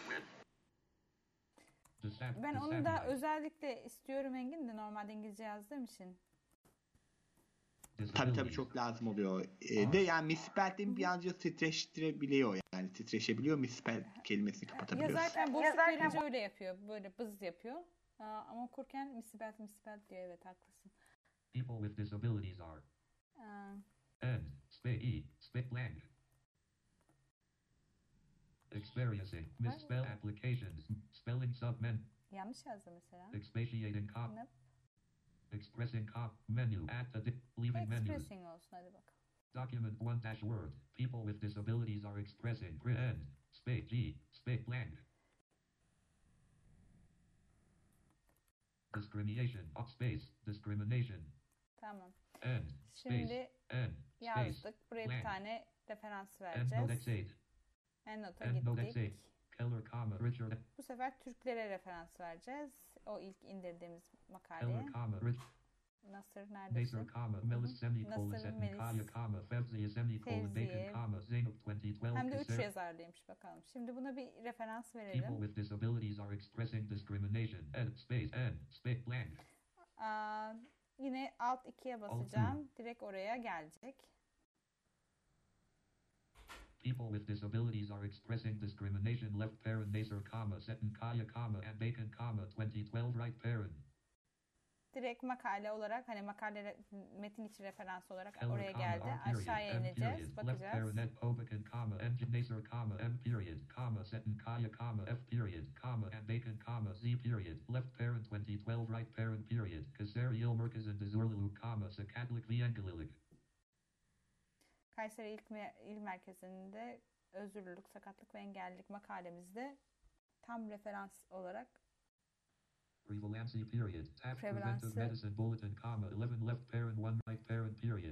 Dissab- Ben onu da disability. özellikle istiyorum Engin, de normalde İngilizce yazdığım için. Tabii tabii Disabilities. çok lazım oluyor. Ee, de yani misspelled birazcık titreştirebiliyor, yani titreşebiliyor, misspell kelimesini kapatabiliyorsun. Yazarken boşluk verince öyle yapıyor. Böyle bız yapıyor. Aa, ama okurken misspelled misspelled diyor. Evet, haklısın. People with disabilities are Aa, N, space E, space blank. Experiencing, misspell applications, spelling submen, yanlış yazdı mesela. expatiating cop, Nope. expressing cop, menu, add to di- leaving menus. Expressing olsun, hadi bakalım. Document one dash word. People with disabilities are expressing. N, space G, space blank. Discrimination, up space, discrimination. Tamam. N, space, Şimdi N, space, yazdık. Buraya bir blank. tane referans Endnote vereceğiz. X eight, Endnote'a Endnote X eight, gittik. Keller, comma, Richard, Bu sefer Türklere referans vereceğiz. O ilk indirdiğimiz makale. Keller, comma, Rich, Nasır neredesin? Nasir, comma, Melis, semicolon, Nasır, Setin, Melis. Kaya, comma, Fevziye, semicolon, Fevziye. Bacon, comma, Zainab, twenty twelve, Hem de üç Kaser. yazarlıymış bakalım. Şimdi buna bir referans People verelim. with disabilities are expressing discrimination. N, space, N, space blank. Aa, yine alt ikiye basacağım. Direkt oraya gelecek. People with disabilities are expressing discrimination. Left parent, Nasir, comma, Setin, Kaya, comma, and Bacon, comma, twenty twelve, right parent. Direkt makale olarak, hani makale re- metin içi referans olarak Keller, oraya comma, geldi. R period, Aşağıya M ineceğiz. period, left Bakacağız. parent, Ed, Obakin, comma, M, Nasir, comma, M period, comma, Setin, Kaya, comma, F period, comma, and Bacon, comma, Z period, left parent, twenty twelve, right parent, period, Kaser, Il Merkez, and Dezurlilu, comma, Sakadlik, V Engelilik. Kayseri İl, Me- İl Merkezi'nde özürlülük, sakatlık ve engellilik makalemizde tam referans olarak Prevalency period. Taft Prevalency. preventive medicine bulletin, comma, eleven left parent, one right parent period.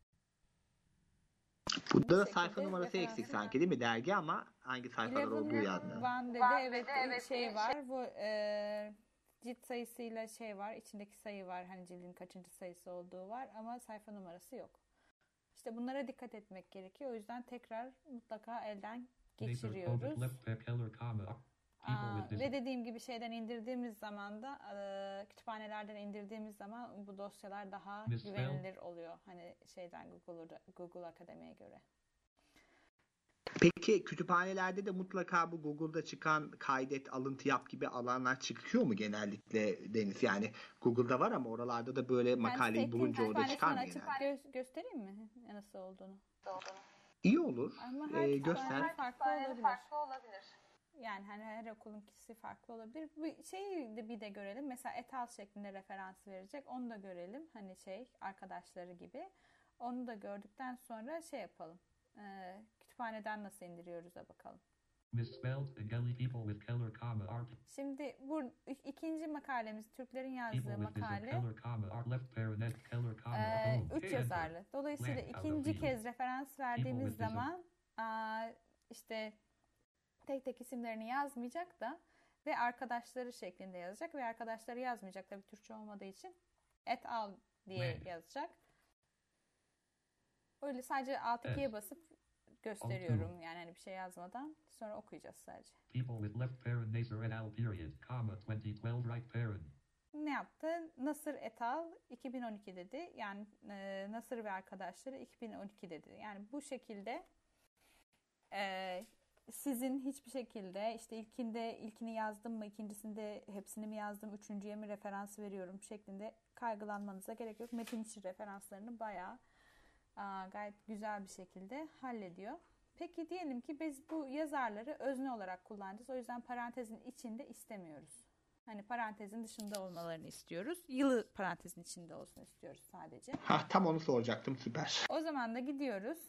Burada da şekilde sayfa numarası referans- eksik sanki değil mi dergi ama hangi sayfalar olduğu yazmıyor. Van dedi evet, şey var bu e, cilt sayısıyla şey var, içindeki sayı var, hani cildin kaçıncı sayısı olduğu var ama sayfa numarası yok. İşte bunlara dikkat etmek gerekiyor. O yüzden tekrar mutlaka elden geçiriyoruz. Nature, left pair, Keller, comma, people Aa, with ve dediğim gibi şeyden indirdiğimiz zaman da e, kütüphanelerden indirdiğimiz zaman bu dosyalar daha Misspell. güvenilir oluyor. Hani şeyden Google'da, Google Akademi'ye göre. Peki kütüphanelerde de mutlaka bu Google'da çıkan kaydet, alıntı yap gibi alanlar çıkıyor mu genellikle Deniz? Yani Google'da var ama oralarda da böyle makaleyi Ben bulunca orada çıkar mı açıp genelde? gö- göstereyim mi nasıl olduğunu? İyi olur. Ama her Ee, kütüphane göster. farklı olabilir. Yani hani her okulunkisi farklı olabilir. Bu şeyi de bir de görelim. Mesela etal şeklinde referans verecek. Onu da görelim. Hani şey arkadaşları gibi. Onu da gördükten sonra şey yapalım. Ee, kütüphaneden nasıl indiriyoruz'a bakalım. Misspelled, Gelly people with Keller, comma, art. Şimdi bu ikinci makalemiz Türklerin People yazdığı with this makale. Keller, comma, art left parent, net, Keller, comma, Ee, home. üç Enter. yazarlı. Dolayısıyla Blank, out of ikinci field. kez referans verdiğimiz with this- zaman aa, işte tek tek isimlerini yazmayacak da ve arkadaşları şeklinde yazacak ve arkadaşları yazmayacak tabii Türkçe olmadığı için et al diye Blank. yazacak. Öyle sadece alt ikiye Evet. basıp gösteriyorum yani hani bir şey yazmadan sonra okuyacağız sadece. People with left parent, Nasser et al, period, comma, twenty twelve right parent. Ne yaptı? Nasır et al iki bin on iki dedi. Yani e, Nasır ve arkadaşları iki bin on iki dedi. Yani bu şekilde e, sizin hiçbir şekilde işte ilkinde ilkini yazdım mı, ikincisinde hepsini mi yazdım, üçüncüye mi referans veriyorum şeklinde kaygılanmanıza gerek yok. Metin içi referanslarını bayağı aa, gayet güzel bir şekilde hallediyor. Peki diyelim ki biz bu yazarları özne olarak kullanacağız. O yüzden parantezin içinde istemiyoruz. Hani parantezin dışında olmalarını istiyoruz. Yılı parantezin içinde olsun istiyoruz sadece. Ha, tam onu soracaktım, süper. O zaman da gidiyoruz.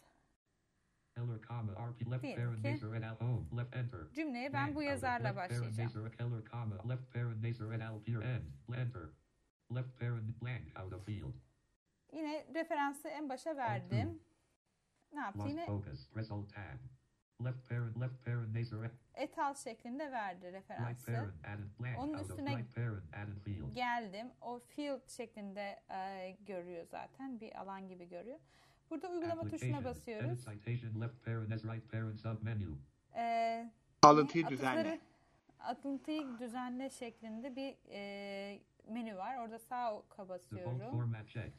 Keller, comma, R P left Diyelim parent, ki- Nasser et al, home, left enter. Cümleye ben Blank, bu out of yazarla left parent, başlayacağım. Nasser, Keller, comma, left parent, Nasser et al, peer, end, enter. Left parent, blank, out of field. Yine referansı en başa verdim. Ne yaptı? Lost Yine focus, press alt tab. Left parent, left parent, Nasser et, etal şeklinde verdi right referansı. parent, added blank, Onun out of üstüne- right parent, added field. Geldim. O field şeklinde e, görüyor zaten. Bir alan gibi görüyor. Burada uygulama tuşuna Application, basıyoruz. edit citation, left parent as right parent submenu. E, Alıntıyı Atıfları- düzenle. Alıntıyı düzenle şeklinde bir e, menü var. Orada sağ oka Default basıyorum. format checked.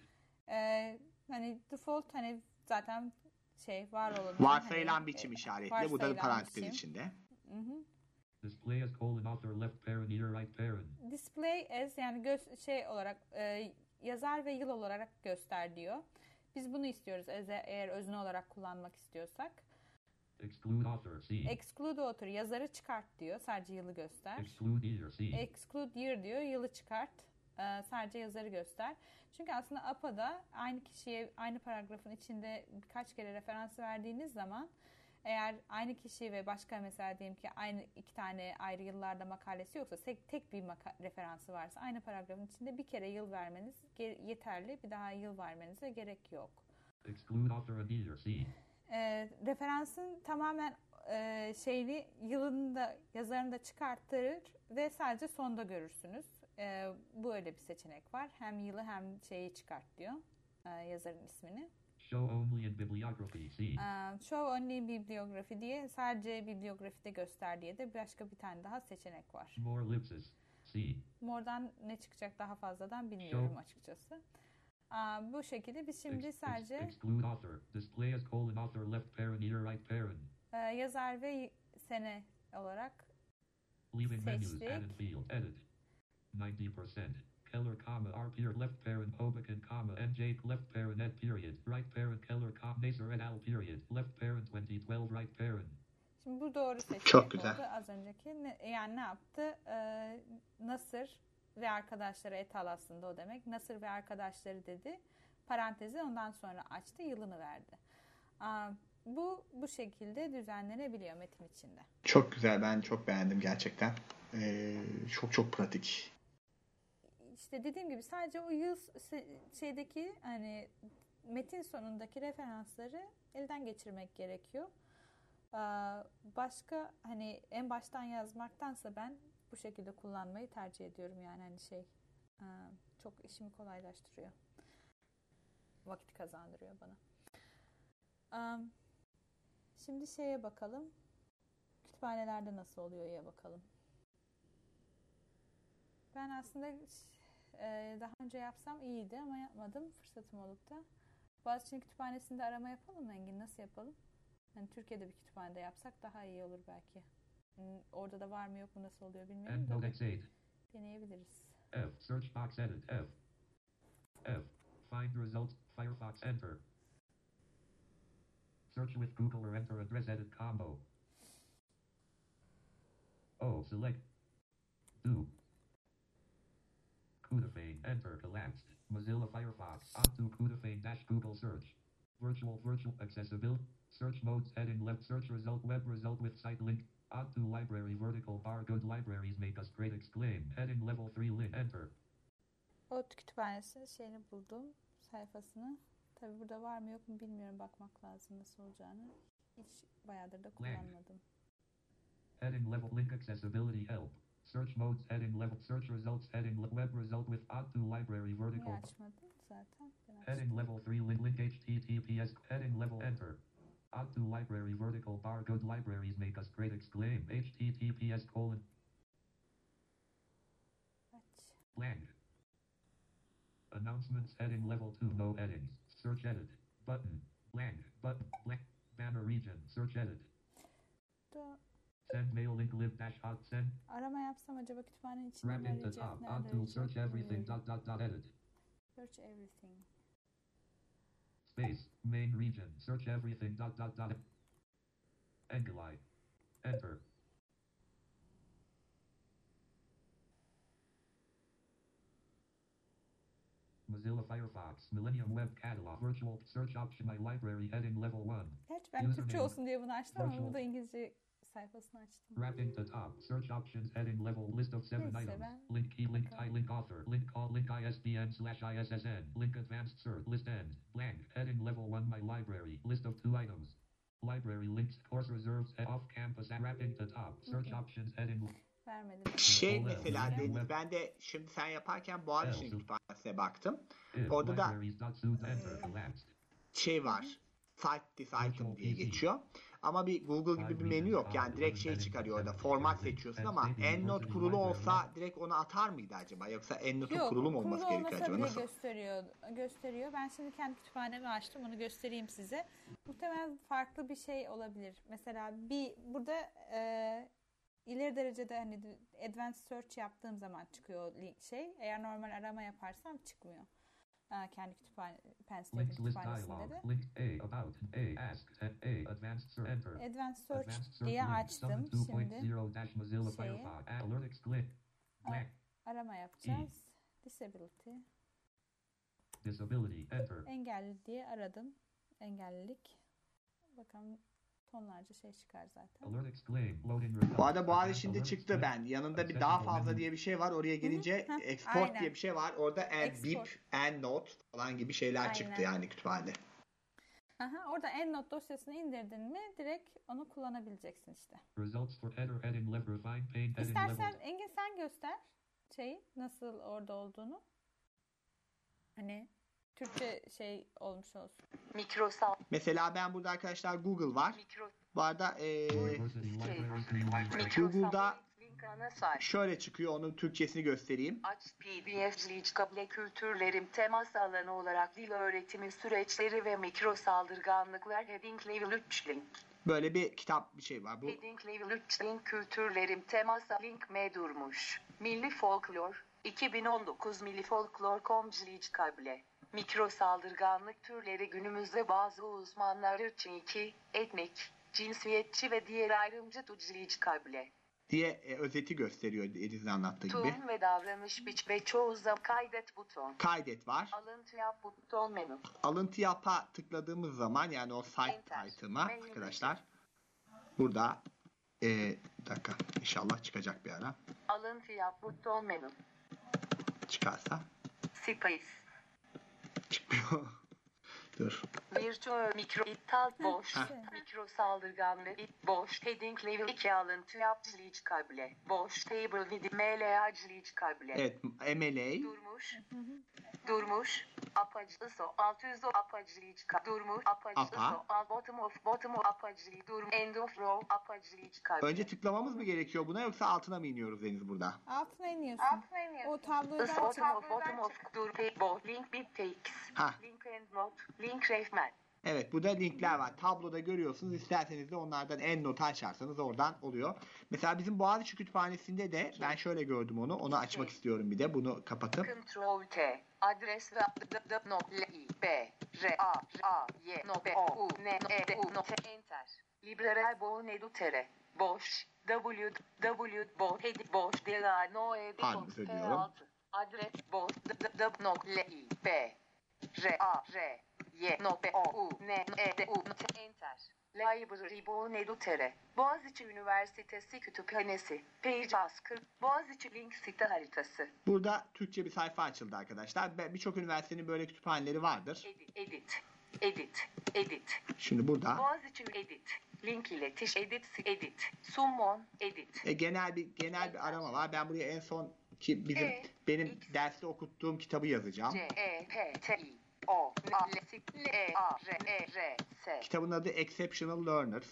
E, hani default hani zaten şey var olan. Varsayılan hani, biçim e, işaretli. Bu da varsayılan parantez biçim. içinde. Hı hı. Display as colon author left parent ear right parent. Display as yani göz şey olarak e, yazar ve yıl olarak göster diyor. Biz bunu istiyoruz as- eğer özne olarak kullanmak istiyorsak. Exclude author C. Exclude author yazarı çıkart diyor. Sadece yılı göster. Exclude year C. Exclude year diyor. Yılı çıkart. e, sadece yazarı göster. Çünkü aslında A P A'da aynı kişiye aynı paragrafın içinde birkaç kere referans verdiğiniz zaman eğer aynı kişi ve başka mesela diyelim ki aynı iki tane ayrı yıllarda makalesi yoksa tek, tek bir maka- referansı varsa aynı paragrafın içinde bir kere yıl vermeniz ge- yeterli. Bir daha yıl vermenize gerek yok. Exclude author and year C. E, referansın tamamen e, şeyini yılını da yazarını da çıkartır ve sadece sonda görürsünüz. E, bu öyle bir seçenek var. Hem yılı hem şeyi çıkart diyor. E, yazarın ismini. Show only in bibliography C. E, Show only bibliography diye sadece bibliografide göster diye de başka bir tane daha seçenek var. More ellipsis C. Mordan ne çıkacak daha fazladan bilmiyorum Show. açıkçası. Aa, bu şekilde biz şimdi Ex- ex- sadece exclude author. Display as colon author left parent ear right parent. e, yazar ve sene olarak Leaving menus Seçtik. added field edit. ninety percent. Keller, comma, R peer left parent Hoboken, comma, N J left parent ed period. Right parent Keller, comma, Nasser et al period. Left parent twenty twelve right parent. Şimdi bu doğru seçenek Çok güzel. oldu az önceki. Ne- yani ne yaptı? Ee, Nasır ve arkadaşları etal aslında o demek. Nasır ve arkadaşları dedi. Parantezi ondan sonra açtı. Yılını verdi. Aa, bu bu şekilde düzenlenebiliyor metin içinde. Çok güzel. Ben çok beğendim gerçekten. Ee, çok çok pratik. işte dediğim gibi sadece o yıl se- şeydeki hani metin sonundaki referansları elden geçirmek gerekiyor. Ee, Başka hani en baştan yazmaktansa ben bu şekilde kullanmayı tercih ediyorum yani hani şey e, çok işimi kolaylaştırıyor. Vakit kazandırıyor bana. Ee, Şimdi şeye bakalım. Kütüphanelerde nasıl oluyor bakalım. Ben aslında e, daha önce yapsam iyiydi ama yapmadım. Fırsatım olup da. Boğaziçi Kütüphanesi'nde arama yapalım mı Engin? Nasıl yapalım? Yani Türkiye'de bir kütüphanede yapsak daha iyi olur belki. Yani orada da var mı yok mu nasıl oluyor bilmiyorum da. Endnote X eight. Deneyebiliriz. F. Search box edit. F. F. Find result. Firefox enter. Search with Google or enter address edit combo. O. Select. Do. Kudafane. Enter. Collapsed. Mozilla Firefox. Onto Kudafane dash Google search. Virtual virtual accessibility. Search modes heading left. Search result web result with site link. Onto library vertical bar. Good libraries make us great exclaim. Heading level three link. Enter. Ot kütüphanesi şeyini buldum. Sayfasını. Tabi burada var mı yok mu bilmiyorum. Bakmak lazım nasıl olacağını. Hiç bayağıdır da kullanmadım. Heading level link accessibility help. Search modes heading level search results heading web result with onto library vertical. Niye açmadın zaten? Heading level three link link H T T P S heading level enter. Onto library vertical bar good libraries make us great exclaim H T T P S colon. Aç. Blank. Announcements heading level two no headings. Search edit. Button. Blank. Button. Blank. Banner region. Search edit. Da Send mail link lib dash hot send. arama yapsam acaba kütüphanenin içinde mi Wrapping the arayacak? top. Nerede Onto arayacak? search everything Bilmiyorum. dot dot dot edit. Search everything. Space. Main region. Search everything dot dot dot. Engeli. Enter. Mozilla Firefox. Millennium Web Catalog. Virtual search option. My library heading level one. Gerçi ben Username. Türkçe olsun diye bunu açtım ama Virtual. burada İngilizce sayfasını açtım. Wrapping the top. Search options heading level list of seven Neyse, items. ben- Link key, link bakalım. I, link author, link call, link I S B N slash I S S N, link advanced search, list end, blank, heading level one my library, list of two items. Library links, course reserves, and off campus, wrapping the top. Search options heading. Vermedi. Şey Olay, mesela olay, Deniz, olay. ben de şimdi sen yaparken Boğaziçi Evet. Kütüphanesi'ne baktım. If Orada da- libraries dot suit enter collapsed. Şey var. Cite this item diye geçiyor. Ama bir Google gibi bir menü yok. Yani direkt şey çıkarıyor orada. Format seçiyorsun ama EndNote kurulu olsa direkt onu atar mıydı acaba? Yoksa EndNote'un Yok, kurulu mu olması kurulu gerekiyor olmasa acaba? bile Nasıl? gösteriyor, gösteriyor. Ben şimdi kendi kütüphanemi açtım. Onu göstereyim size. Muhtemelen farklı bir şey olabilir. Mesela bir burada e, ileri derecede hani advanced search yaptığım zaman çıkıyor link şey. Eğer normal arama yaparsam çıkmıyor. Aa, kendi kütüphane, Penn State'in Links list kütüphanesinde dialog. de. Link A about A ask A advanced search enter. Advanced search Advanced search diye link açtım summon two point şimdi. zero dash Mozilla şeyi. Firefox alert exclaim. Blank. Arama yapacağız. Disability. Disability enter. Engelli diye aradım. Engellilik. Bakalım tonlarca şey çıkar zaten. Alert exclaim. Loading results. Bu arada Boğaziçi'nde Alert çıktı exclaim. ben. Yanında bir daha fazla diye bir şey var. Oraya gelince Hı hı. Heh, export aynen. diye bir şey var. Orada end Export. bip, end note falan gibi şeyler Aynen. çıktı yani kütüphanede. Aha, orada EndNote dosyasını indirdin mi direkt onu kullanabileceksin işte. Results for header heading left refine paint heading İstersen level. Engin sen göster şeyi nasıl orada olduğunu. Hani Türkçe şey olmuş olsun. Mikrosal, Mesela ben burada arkadaşlar Google var. mikro, Bu arada eee, University Library Free Library. Google'da link ana sayfa. şöyle çıkıyor. Onun Türkçesini göstereyim. Aç P D F kable kültürlerim temas alanı olarak dil öğretimi süreçleri ve mikro saldırganlıklar Heading Level üç link. Böyle bir kitap bir şey var. Bu Heading Level üç link kültürlerim temas link me durmuş. Milli folklor, iki bin on dokuz Milli folklor komcilic kable. Mikro saldırganlık türleri günümüzde bazı uzmanlar ırkçı, etnik, cinsiyetçi ve diğer ayrımcı tucilic kable. diye e, özeti gösteriyor Ediz'in anlattığı gibi. Tuğum ve davranış biç ve çoğu zaman kaydet buton. Kaydet var. Alıntı yap buton menü. Alıntı yapa tıkladığımız zaman yani o site Enter. item'a Menü. arkadaşlar burada e, bir dakika inşallah çıkacak bir ara. Alıntı yap buton menü. çıkarsa. Space. Çıkmıyor. Dur. Virtual mikro iptal boş. Heh. Mikro saldırganlığı it boş. Heading level iki alıntı yapıcılayıcı kable. Boş. Table with M L acılayıcı kable. Evet. M L A. Durmuş. Durmuş. Apacısı altı yüz apacılayıcı kable. Durmuş. Apacısı Apa. al bottom of bottom of apacılayıcı. Durum end of row apacılayıcı kable. Önce tıklamamız mı gerekiyor buna yoksa altına mı iniyoruz Deniz burada? Altına iniyorsun. O tabloyu Is ben bottom of bottom of dur bo link bit takes. Ha. Link and note. Link rehber. Evet, burada linkler var. Tabloda görüyorsunuz. İsterseniz de onlardan EndNote'u açarsanız oradan oluyor. Mesela bizim Boğaziçi Kütüphanesi'nde de ben şöyle gördüm onu. Onu açmak istiyorum bir de. Bunu kapatıp. Ctrl T. Adres ve d d no l i b r a r a y no b o u n e d u no t enter. Library bo ne du tere. Boş. W W bo head boş d a no e d Pardon, özür diliyorum. Adres bo d d d no l i b r a r y no b o u n e d u no t enter. Library bo ne du tere. Boğaziçi Üniversitesi Kütüphanesi. Page Asker. Boğaziçi Link site haritası. Burada Türkçe bir sayfa açıldı arkadaşlar. Be- Birçok üniversitenin böyle kütüphaneleri vardır. Edit, edit, edit, edit. Şimdi burada Boğaziçi edit. Link iletiş, edit, edit. Summon, edit. e, genel bir genel bir arama var. Ben buraya en son ki bizim E, benim X. derste okuttuğum kitabı yazacağım. C, E, P, T, I, O, N, A, L, S, L, E, A, R, E, R, S. Kitabın adı Exceptional Learners.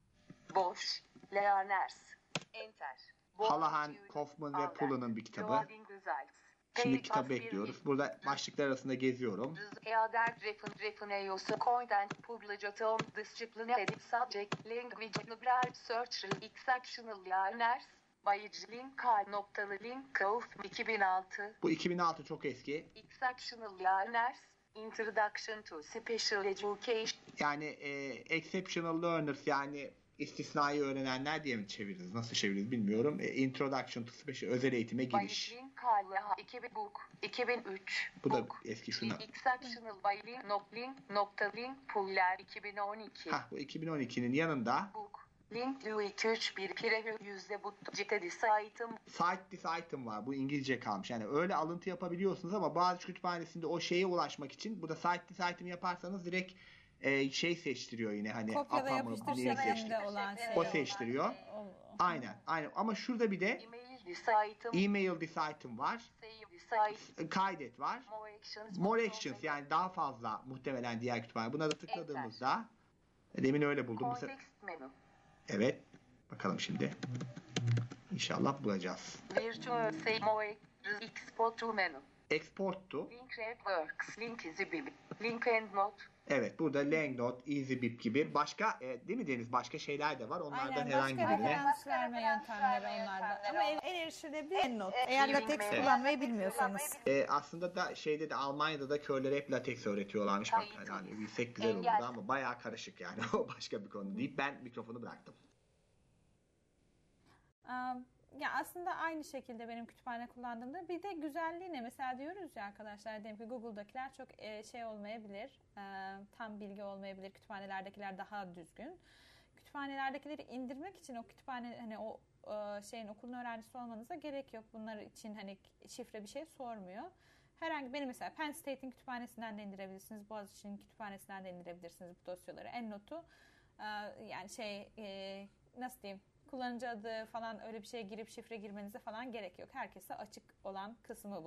Boş, Learners. Enter. Hallahan, Boğaziçi Kaufman ve Albert. Pullen'ın bir kitabı. Loading results. Şimdi Page kitabı Asker bekliyoruz. link. Burada başlıklar arasında geziyorum. Eader refin refineyosu content publicatum discipline edit subject language library search exceptional learners bayıcı link kal noktalı link kauf iki bin altı Bu iki bin altı çok eski. exceptional learners introduction to special education Yani e, Exceptional Learners yani istisnai öğrenenler diye mi çeviririz? Nasıl çeviririz bilmiyorum. E, Introduction to Special özel eğitime giriş. bayıcı link kal iki bin book iki bin üç Bu da book eski şuna. exceptional by link nok link nokta link puller iki bin on iki Hah, bu iki bin on ikinin yanında book link iki üç bir preview yüzde bu ciddi item Cite this item var. Bu İngilizce kalmış. Yani öyle alıntı yapabiliyorsunuz ama Boğaziçi Kütüphanesi'nde o şeye ulaşmak için burada cite this item yaparsanız direkt e, şey seçtiriyor yine hani kopyala A P A mı, yapıştır neyi şeklinde seçtiriyor. olan şey. O seçtiriyor. O- Aynen. Aynen. Ama şurada bir de email this item email this item var. save this item E, Kaydet var. more actions More actions yani daha fazla muhtemelen diğer kütüphane. Buna da tıkladığımızda demin öyle buldum. Bu se- context menu Evet. Bakalım şimdi. İnşallah bulacağız. virtual save more export to menu Export to. link ref works link is bib link and not Evet burada Langnote, EasyBib gibi başka e, değil mi Deniz? Başka şeyler de var. Onlardan Aynen, herhangi başka birine. referans verme yöntemleri onlarda. Ama el, el erişilebilir EndNote. Eğer Evet. latex Evet. kullanmayı bilmiyorsanız. E, aslında da şeyde de Almanya'da da körlere hep latex öğretiyorlarmış. Bak Hayır, yani değil. bilsek güzel olurdu Engel. ama bayağı karışık yani. O başka bir konu deyip ben mikrofonu bıraktım. Am, Ya aslında aynı şekilde benim kütüphane kullandığımda bir de güzelliği ne? Mesela diyoruz ya arkadaşlar diyelim ki Google'dakiler çok e, şey olmayabilir, e, tam bilgi olmayabilir, kütüphanelerdekiler daha düzgün. Kütüphanelerdekileri indirmek için o kütüphane hani o e, şeyin okulun öğrencisi olmanıza gerek yok. Bunlar için hani şifre bir şey sormuyor. Herhangi benim mesela Penn State'in kütüphanesinden de indirebilirsiniz, Boğaziçi'nin kütüphanesinden de indirebilirsiniz bu dosyaları. EndNote'u e, yani şey e, nasıl diyeyim? Kullanıcı adı falan öyle bir şeye girip şifre girmenize falan gerek yok. Herkese açık olan kısmı bu.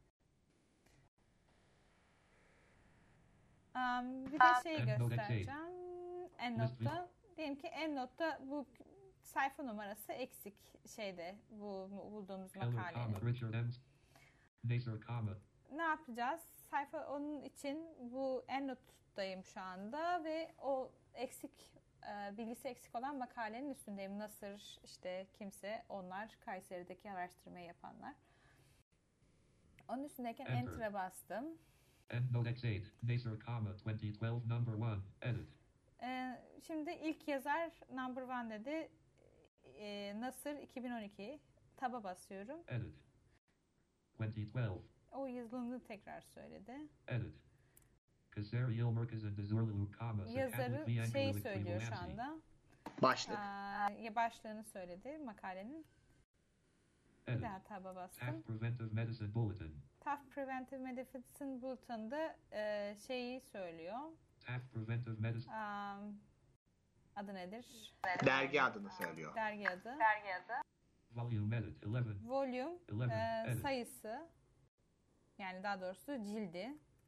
Um, bir de şeyi EndNote göstereceğim. EndNote'da diyelim ki EndNote'da bu sayfa numarası eksik şeyde bu bulduğumuz Keller, makalenin. comma, Richard M. Nasser, comma. Ne yapacağız? Sayfa onun için bu EndNote'dayım şu anda ve o eksik e, bilgisi eksik olan makalenin üstündeyim. Nasır işte kimse onlar Kayseri'deki araştırmayı yapanlar. Onun üstündeyken Enter. Enter'a bastım. EndNote X eight. Nasser, comma, twenty twelve number one. Edit. E, şimdi ilk yazar number one dedi. E, Nasır iki bin on iki. Taba basıyorum. Edit. twenty twelve. O yazılımını tekrar söyledi. Edit. Kayseri Il Merkez'in Dizurlu, comma, Yazarı Sakatlık şeyi Yankılık söylüyor şu Freelancy. anda. Başlık. Aa, ya başlığını söyledi makalenin. Bir Edit. daha taba bastım. Taft Preventive Medicine Bulletin. Taft Preventive Medicine Bulletin'da e, şeyi söylüyor. Taft Preventive Medicine. Um, adı nedir? Dergi adını söylüyor. Dergi adı. Volume Edit. eleven. Volume eleven. e, Edit. sayısı. Yani daha doğrusu cildi.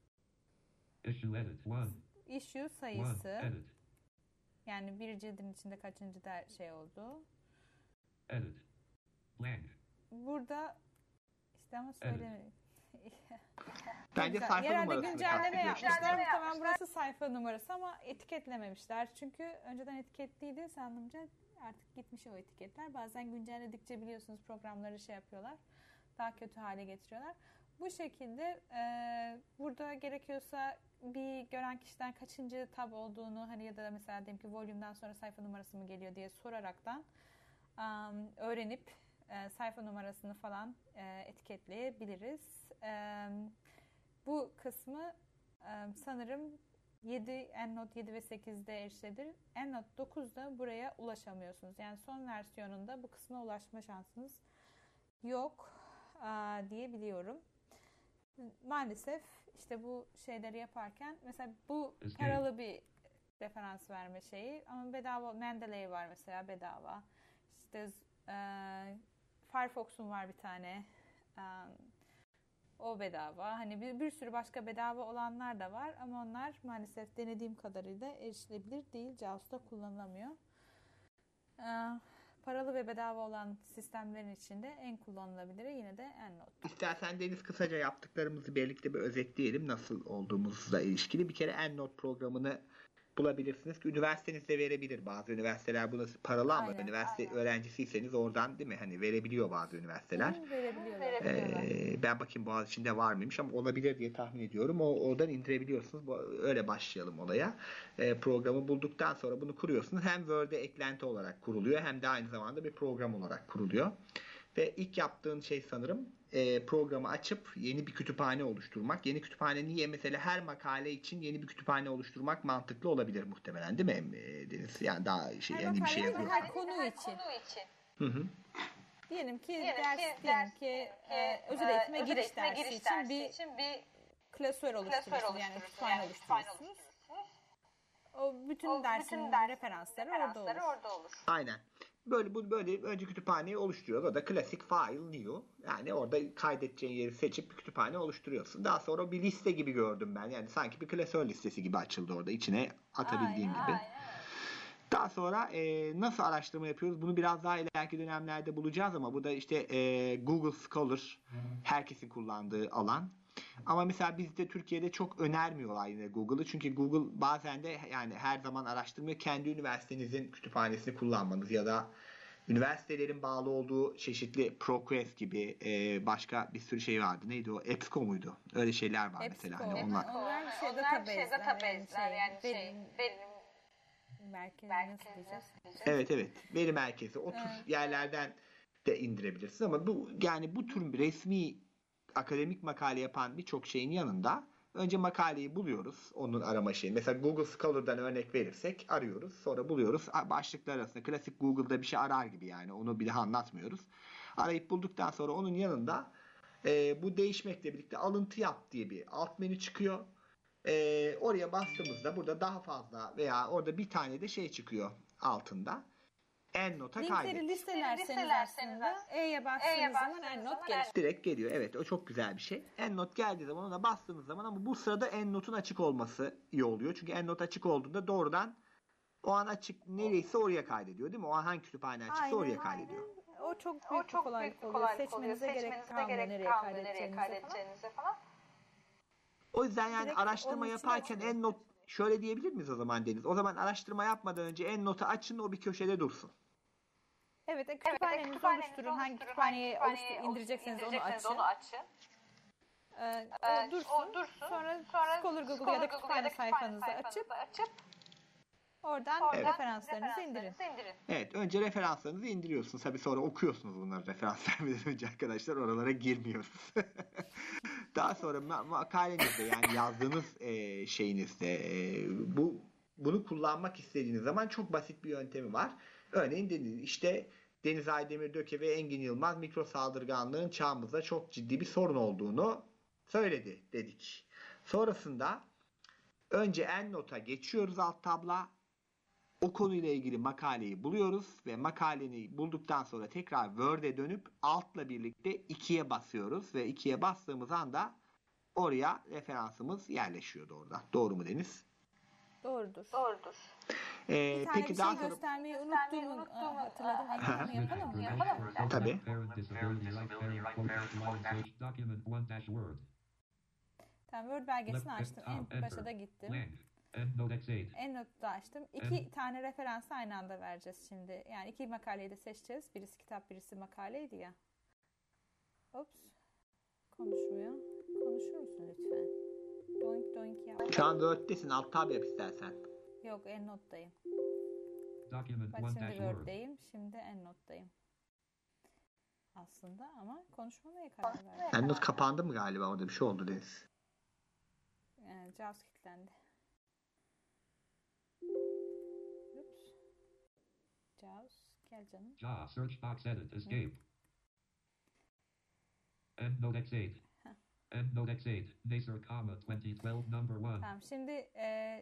Issue Edit. one. Issue one. sayısı. Edit. Yani bir cildin içinde kaçıncı der şey oldu. Edit. Blank. Burada işte ama söylemedim. Bence Güzel. sayfa Herhalde numarasını güncelleme kastediyor yapmışlar. şimdi. Muhtemelen burası sayfa numarası ama etiketlememişler. Çünkü önceden etiketliydi sanımca artık gitmiş o etiketler. Bazen güncelledikçe biliyorsunuz programları şey yapıyorlar. Daha kötü hale getiriyorlar. Bu şekilde e, burada gerekiyorsa bir gören kişiden kaçıncı tab olduğunu hani ya da mesela diyelim ki volümden sonra sayfa numarası mı geliyor diye soraraktan um, öğrenip e, sayfa numarasını falan e, etiketleyebiliriz. E, bu kısmı e, sanırım yedi, EndNote yedi ve sekizde erişilebilir. EndNote dokuzda buraya ulaşamıyorsunuz. Yani son versiyonunda bu kısma ulaşma şansınız yok a, diye biliyorum. Maalesef işte bu şeyleri yaparken mesela bu paralı bir referans verme şeyi ama bedava Mendeley var mesela bedava. İşte e, Firefox'un var bir tane. E, o bedava. Hani bir, bir sürü başka bedava olanlar da var ama onlar maalesef denediğim kadarıyla erişilebilir değil. JAWS'da kullanılamıyor. E, paralı ve bedava olan sistemlerin içinde en kullanılabiliri yine de EndNote. İstersen Deniz kısaca yaptıklarımızı birlikte bir özetleyelim nasıl olduğumuzla ilişkili. Bir kere EndNote programını bulabilirsiniz ki üniversitenizde verebilir. Bazı üniversiteler bunu paralı ama Aynen, üniversite aynen. öğrencisiyseniz oradan değil mi? Hani verebiliyor bazı üniversiteler. Hı, verebiliyorlar. Ee, ben bakayım Boğaziçi'nde var mıymış ama olabilir diye tahmin ediyorum. O oradan indirebiliyorsunuz. Bu- Öyle başlayalım olaya. Ee, programı bulduktan sonra bunu kuruyorsunuz. Hem Word'e eklenti olarak kuruluyor hem de aynı zamanda bir program olarak kuruluyor. Ve ilk yaptığın şey sanırım e, programı açıp yeni bir kütüphane oluşturmak. Yeni kütüphane niye? Mesela her makale için yeni bir kütüphane oluşturmak mantıklı olabilir muhtemelen değil mi e, Deniz? Yani daha şey, Her yani bir şey makale yazıyorsun. her konu için. Hı hı. Diyelim ki ders, diyelim ki e, özel eğitime giriş dersi için bir klasör oluşturuyorsunuz. Yani kütüphane oluşturuyorsunuz. O bütün dersin referansları orada olur. Aynen. Böyle bu böyle önce kütüphaneyi oluşturuyoruz. O da klasik file new. Yani orada kaydedeceğin yeri seçip bir kütüphane oluşturuyorsun. Daha sonra bir liste gibi gördüm ben. Yani sanki bir klasör listesi gibi açıldı orada. İçine atabildiğin Aynen, gibi. Daha sonra e, nasıl araştırma yapıyoruz? Bunu biraz daha ileriki dönemlerde bulacağız ama bu da işte e, Google Scholar herkesin kullandığı alan. Ama mesela bizde Türkiye'de çok önermiyorlar yine Google'ı. Çünkü Google bazen de yani her zaman araştırmıyor. Kendi üniversitenizin kütüphanesini kullanmanız ya da üniversitelerin bağlı olduğu çeşitli ProQuest gibi e, başka bir sürü şey vardı. Neydi o? EBSCO muydu? Öyle şeyler var mesela. Hani onlar... Onlar bir şey database'ler yani şey, verim, merkezi nasıl diyeceğiz? Evet evet. Veri merkezi. O tür yerlerden de indirebilirsiniz ama bu yani bu tür resmi akademik makale yapan birçok şeyin yanında önce makaleyi buluyoruz. Onun arama şeyi. Mesela Google Scholar'dan örnek verirsek arıyoruz. Sonra buluyoruz. Başlıklar arasında klasik Google'da bir şey arar gibi yani. Onu bir daha anlatmıyoruz. Arayıp bulduktan sonra onun yanında e, bu değişmekle birlikte alıntı yap diye bir alt menü çıkıyor. E, oraya bastığımızda burada daha fazla veya orada bir tane de şey çıkıyor altında. EndNote'a kaydet. Linkleri listelerseniz aslında E'ye bastığınız zaman EndNote gelir. Direkt geliyor. Evet o çok güzel bir şey. EndNote geldiği zaman ona bastığınız zaman ama bu sırada EndNote'un açık olması iyi oluyor. Çünkü EndNote açık olduğunda doğrudan o an açık nereyse oraya kaydediyor değil mi? O an hangi kütüphane açıksa Aynen, oraya kaydediyor. O çok büyük bir kolaylık oluyor. Seçmenize gerek kalmıyor nereye kaydedeceğinize falan. O yüzden yani Direkt araştırma onun için yaparken açılıyor. EndNote şöyle diyebilir miyiz o zaman Deniz? O zaman araştırma yapmadan önce EndNote'u açın o bir köşede dursun. Evet, e, kütüphanenizi evet, oluşturun. Hangi kütüphaneyi oluştur, indirecekseniz onu açın. Onu açın. Ee, o, dursun. o dursun. Sonra, sonra Scholar Google, Google ya da kütüphane sayfanızı açıp, açıp oradan evet. referanslarınızı indirin. indirin. Evet, önce referanslarınızı indiriyorsunuz. Tabii sonra okuyorsunuz bunları referans vermeden önce arkadaşlar. Oralara girmiyoruz. Daha sonra ma- makalenizde yani yazdığınız e, şeyinizde e, bu bunu kullanmak istediğiniz zaman çok basit bir yöntemi var. Örneğin dediniz işte Deniz Aydemir-Döke ve Engin Yılmaz mikro saldırganlığın çağımızda çok ciddi bir sorun olduğunu söyledi dedik. Sonrasında önce EndNote'a geçiyoruz, alt tabla. O konuyla ilgili makaleyi buluyoruz ve makaleni bulduktan sonra tekrar Word'e dönüp altla birlikte ikiye basıyoruz ve ikiye bastığımız anda oraya referansımız yerleşiyordu orada. Doğru mu Deniz? Doğrudur. Doğrudur. Ee, Bir tane peki bir daha şey sonra göstermeyi unuttuğumu aa, hatırladım. Ekranı yapalım mı? Yapalım mı? tabii. Parent disability right parent quote line search document one dash word. Tamam, Word belgesini Left açtım. tab, En başa enter. da gittim. Lang. EndNote X eight. EndNote'u da açtım. İki tane referansı aynı anda vereceğiz şimdi. Yani iki makaleyi de seçeceğiz. Birisi kitap, birisi makaleydi ya. Ops. Konuşmuyor. Konuşur musun lütfen? Doink doink yap. Şu an Word'desin. Alt tab yap istersen. Yok, EndNote'dayım. Document Bak one şimdi dash word. Word'deyim. Şimdi EndNote'dayım. Aslında ama konuşmamaya karar verdim. EndNote kapandı mı galiba? Orada bir şey oldu Deniz. Yani Jaws kilitlendi. Ups. Jaws gel canım. Ja, search box edit, escape. EndNote X eight. Heh. EndNote X eight, Naser, comma, twenty twelve, number one. Tamam, şimdi e,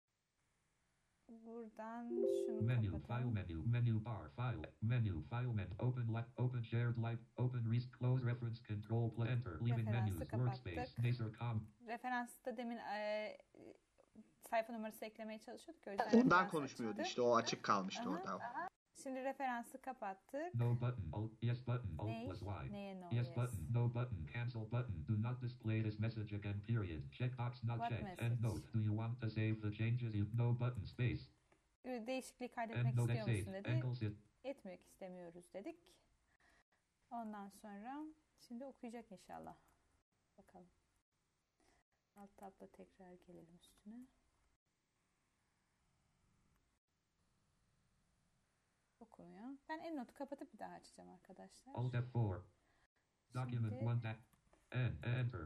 buradan şunu Menu, file kapatalım. menu, menu bar, file, menu, file menu, open left, open shared live, open rest, close reference, control, play, enter, leaving Referansı menus, kapattık. workspace, Naser, com, Referansta demin e, sayfa numarası eklemeye çalışıyorduk. O yüzden Ondan referans konuşmuyordu açıldı. işte. O açık kalmıştı Aha. orada. Şimdi referansı kapattık. no button, alt, yes button, alt Ney? plus Y. Neye no Yes yes? button, no button, cancel button, do not display this message again, period. Checkbox not What checked. message? EndNote, do you want to save the changes? You, no button, space. Değişikliği kaydetmek EndNote istiyor X eight, musun dedi. Engels it, Etmek istemiyoruz dedik. Ondan sonra şimdi okuyacak inşallah. Bakalım. Alt tabla tekrar gelelim üstüne. Okumuyor. Ben EndNote'u kapatıp bir daha açacağım arkadaşlar. alt F four. Document Şimdi one dash, N, enter.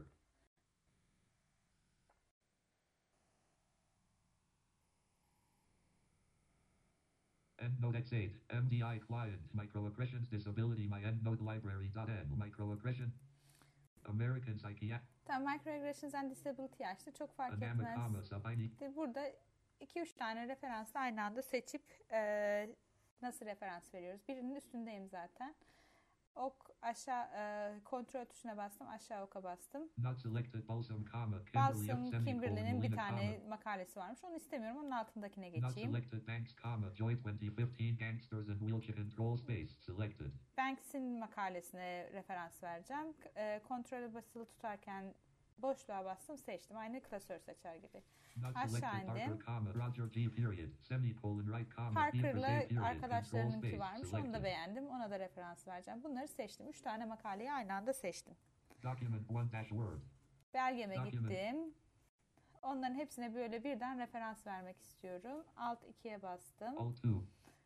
EndNote X eight, M D I client, microaggressions, disability, my EndNote library.n, microaggression, American psychiatric, tam Microaggressions and Disability açtı. Çok fark anama, etmez. comma, subid, İşte burada iki üç tane referansı aynı anda seçip e, nasıl referans veriyoruz? Birinin üstündeyim zaten. Ok aşağı e, kontrol tuşuna bastım. Aşağı oka bastım. not selected, Balsam, comma, Kimberly, Balsam semicolon, Kimberly'nin bir Molina, tane comma, makalesi varmış. Onu istemiyorum. Onun altındakine not geçeyim. selected, Banks, comma, Joy twenty fifteen, Gangsters and Wheelchair Control Space, selected. Banks'in makalesine referans vereceğim. E, kontrolü basılı tutarken boşluğa bastım, seçtim. Aynı klasör seçer gibi. Not Aşağı selected, Parker, indim. comma, Roger G, period, semicolon, right, comma, B for Parker'la J, period, control arkadaşlarınınki space, varmış. Onu da selected. beğendim. Ona da referans vereceğim. Bunları seçtim. Üç tane makaleyi aynı anda seçtim. Document one dash word. Belgeme Document. gittim. Onların hepsine böyle birden referans vermek istiyorum. Alt ikiye bastım. Alt two.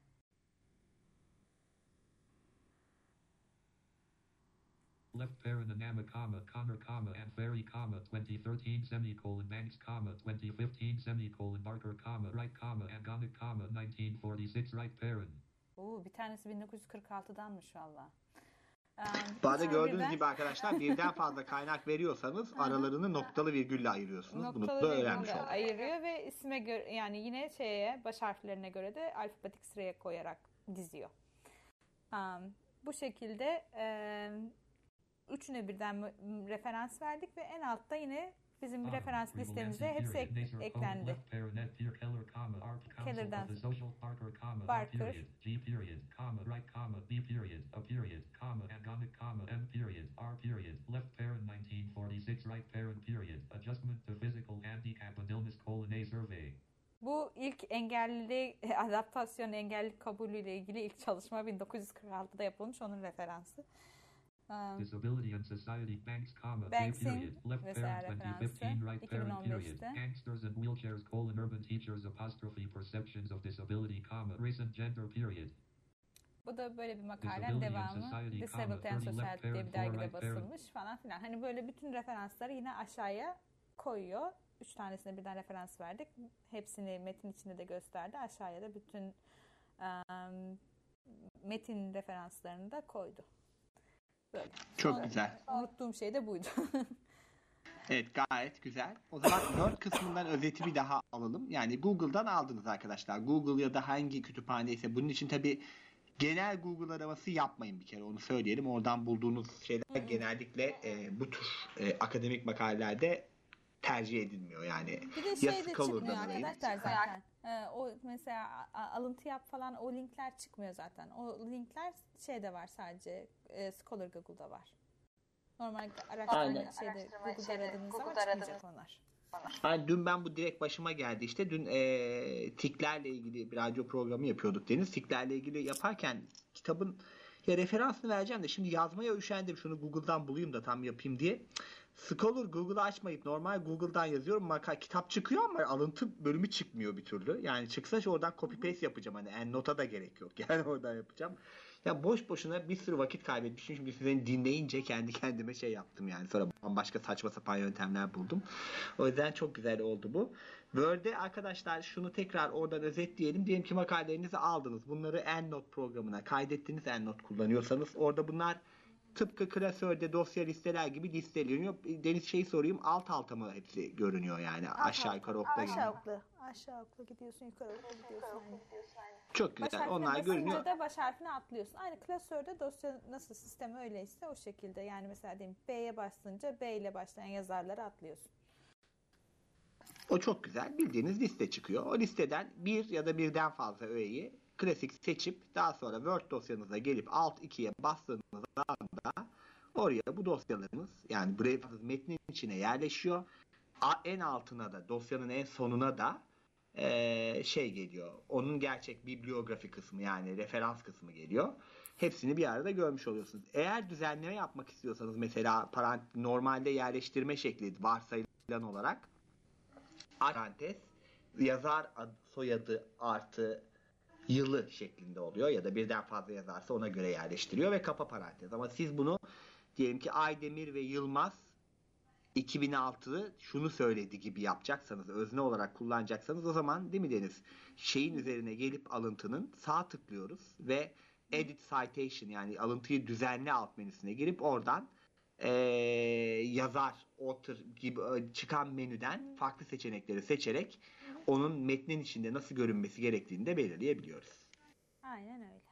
Left parent Anama, comma, Connor, comma, and Ferry, comma, twenty thirteen, semicolon, Banks, comma, twenty fifteen, semicolon, Barker, comma, right, comma, Angonic, comma, nineteen forty-six, right parent. Oo, bir tanesi bin dokuz yüz kırk altıdanmış valla. Ee, Bu arada üçünü gördüğünüz birden gibi arkadaşlar birden fazla kaynak veriyorsanız aralarını noktalı virgülle ayırıyorsunuz. Bunu da noktalı öğrenmiş virgülle olduk. ayırıyor ve isme göre, yani yine şeye, baş harflerine göre de alfabetik sıraya koyarak diziyor. Um, bu şekilde e, üçüne birden m- referans verdik ve en altta yine bizim bir Bottom, referans Regal, listemize Nancy, hepsi period, ek- Naser, comma, eklendi. left parent, Ed, Peer, Keller, comma, Art, Council Keller'dan of the Social, Parker, comma, R, Barker. period, G, period, comma, right, comma, B, period, a period, comma, Angonic, comma, M, period, R, period, left parent, nineteen forty-six, right parent, period, adjustment to physical handicap and illness, colon, A survey. Bu ilk engelli adaptasyon engelli kabulüyle ilgili ilk çalışma bin dokuz yüz kırk altıda yapılmış, onun referansı. Um, Disability and Society, Banks, comma, J, Banks'in period, left mesela parent, twenty referansı fifteen, right parent, period, iki bin on beşte. Gangsters and Wheelchairs, colon, Urban Teachers, apostrophe, Perceptions of Disability, comma, Race and Gender, period. Bu da böyle bir makalenin Disability and devamı. Society, Disability comma, and thirty left Society diye bir parent, four dergide right parent. basılmış falan filan. Hani böyle bütün referansları yine aşağıya koyuyor. Üç tanesine birden referans verdik. Hepsini metin içinde de gösterdi. Aşağıya da bütün um, metin referanslarını da koydu. Böyle. Çok Son- güzel. Unuttuğum şey de buydu. Evet, gayet güzel. O zaman Word kısmından özeti bir daha alalım. Yani Google'dan aldınız arkadaşlar. Google ya da hangi kütüphane ise bunun için tabii genel Google araması yapmayın bir kere, onu söyleyelim. Oradan bulduğunuz şeyler genellikle e, bu tür e, akademik makalelerde tercih edilmiyor yani. Bir de Ya şey de Scholar'dan çıkmıyor arayın. arkadaşlar zaten. Ee, o mesela a- alıntı yap falan, o linkler çıkmıyor zaten. O linkler şeyde var sadece. E, Scholar Google'da var. Normal araştırma Aynen. şeyde Google'da aradığınız zaman Google'da çıkmayacak onlar. Yani dün ben bu direkt başıma geldi işte. Dün e, tiklerle ilgili bir radyo programı yapıyorduk Deniz. Tiklerle ilgili yaparken kitabın ya referansını vereceğim de şimdi yazmaya üşendim. Şunu Google'dan bulayım da tam yapayım diye. Scholar Google'ı açmayıp normal Google'dan yazıyorum. Maka, kitap çıkıyor ama alıntı bölümü çıkmıyor bir türlü. Yani çıksa oradan copy paste yapacağım. Hani EndNote'a da gerek yok. Yani oradan yapacağım. Ya boş boşuna bir sürü vakit kaybetmişim. Şimdi sizin dinleyince kendi kendime şey yaptım yani. Sonra bambaşka saçma sapan yöntemler buldum. O yüzden çok güzel oldu bu. Word'de arkadaşlar şunu tekrar oradan özetleyelim. Diyelim ki makalelerinizi aldınız. Bunları EndNote programına kaydettiniz. EndNote kullanıyorsanız. Orada bunlar tıpkı klasörde dosya listeler gibi listeleniyor. Deniz şey sorayım, alt alta mı hepsi görünüyor yani? Aşağı yukarı okla gibi. Aşağı okla. Aşağı okla gidiyorsun, yukarı okla gidiyorsun. Yani. Çok Baş güzel. harfine Onlar basınca görünüyor. da baş harfine atlıyorsun. Aynı klasörde dosya nasıl sistemi öyleyse o şekilde. Yani mesela diyelim B'ye bastınca B ile başlayan yazarlara atlıyorsun. O çok güzel. Bildiğiniz liste çıkıyor. O listeden bir ya da birden fazla öğeyi klasik seçip daha sonra Word dosyanıza gelip Alt ikiye bastığınız anda oraya bu dosyalarınız yani Brave metnin içine yerleşiyor. A- En altına da dosyanın en sonuna da eee, şey geliyor. Onun gerçek bibliografi kısmı yani referans kısmı geliyor. Hepsini bir arada görmüş oluyorsunuz. Eğer düzenleme yapmak istiyorsanız mesela parant normalde yerleştirme şekli varsayılan olarak parantez yazar ad- soyadı artı yılı şeklinde oluyor ya da birden fazla yazarsa ona göre yerleştiriyor ve kapa parantez. Ama siz bunu diyelim ki Aydemir ve Yılmaz iki bin altı şunu söyledi gibi yapacaksanız, özne olarak kullanacaksanız o zaman değil mi Deniz? Şeyin üzerine gelip alıntının sağ tıklıyoruz ve Edit Citation yani alıntıyı düzenle alt menüsüne girip oradan eee, yazar, author gibi e, çıkan menüden farklı seçenekleri seçerek onun metnin içinde nasıl görünmesi gerektiğini de belirleyebiliyoruz. Aynen öyle.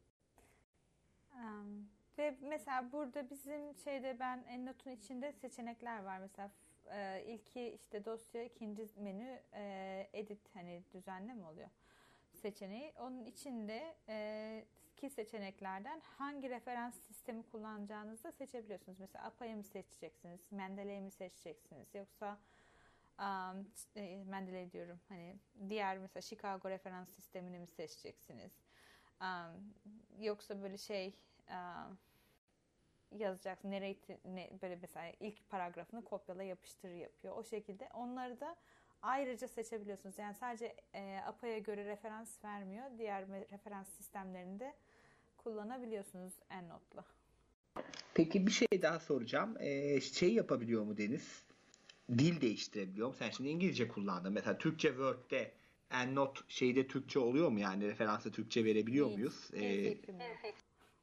Em, ve mesela burada bizim şeyde ben EndNote'un içinde seçenekler var. Mesela e, ilki işte dosya, ikinci menü e, edit hani düzenle mi oluyor seçeneği. Onun içinde e, ki seçeneklerden hangi referans sistemi kullanacağınızı da seçebiliyorsunuz. Mesela Apa'yı mı seçeceksiniz, Mendeley'i mi seçeceksiniz yoksa um, e, Mendeley diyorum hani diğer mesela Chicago referans sistemini mi seçeceksiniz? Um, yoksa böyle şey um, yazacaksın narrate, ne, böyle mesela ilk paragrafını kopyala yapıştır yapıyor. O şekilde onları da ayrıca seçebiliyorsunuz. Yani sadece e, Apa'ya göre referans vermiyor. Diğer me- referans sistemlerini de kullanabiliyorsunuz EndNote'la. Peki bir şey daha soracağım. Ee, şey yapabiliyor mu Deniz? Dil değiştirebiliyor mu? Sen şimdi İngilizce kullandın. Mesela Türkçe Word'de EndNote şeyde Türkçe oluyor mu yani? Referansı Türkçe verebiliyor Değil. muyuz? Bir Ee, fikrim yok.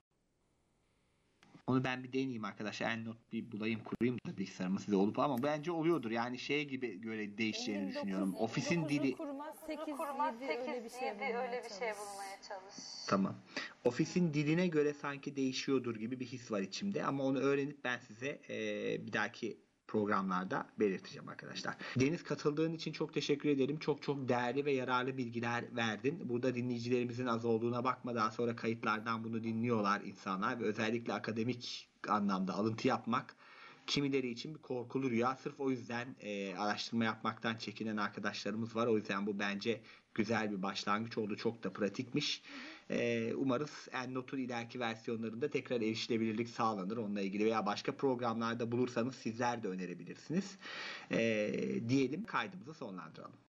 onu ben bir deneyeyim arkadaşlar. EndNote bir bulayım kurayım da bilgisayarıma size olup ama bence oluyordur. Yani şey gibi göre değişeceğini düşünüyorum. Ofisin dili kurma sekiz Kurma yedi öyle bir şey sekiz yedi bulmaya öyle bir şey çalış. bulmaya çalış. tamam. Ofisin diline göre sanki değişiyordur gibi bir his var içimde ama onu öğrenip ben size e, bir dahaki programlarda belirteceğim arkadaşlar. Deniz, katıldığın için çok teşekkür ederim. Çok çok değerli ve yararlı bilgiler verdin. Burada dinleyicilerimizin az olduğuna bakma. Daha sonra kayıtlardan bunu dinliyorlar insanlar ve özellikle akademik anlamda alıntı yapmak kimileri için bir korkulu rüya. Sırf o yüzden e, araştırma yapmaktan çekinen arkadaşlarımız var. O yüzden bu bence güzel bir başlangıç oldu. Çok da pratikmiş. E, umarız EndNote'un ileriki versiyonlarında tekrar erişilebilirlik sağlanır onunla ilgili veya başka programlarda bulursanız sizler de önerebilirsiniz. E, diyelim kaydımızı sonlandıralım.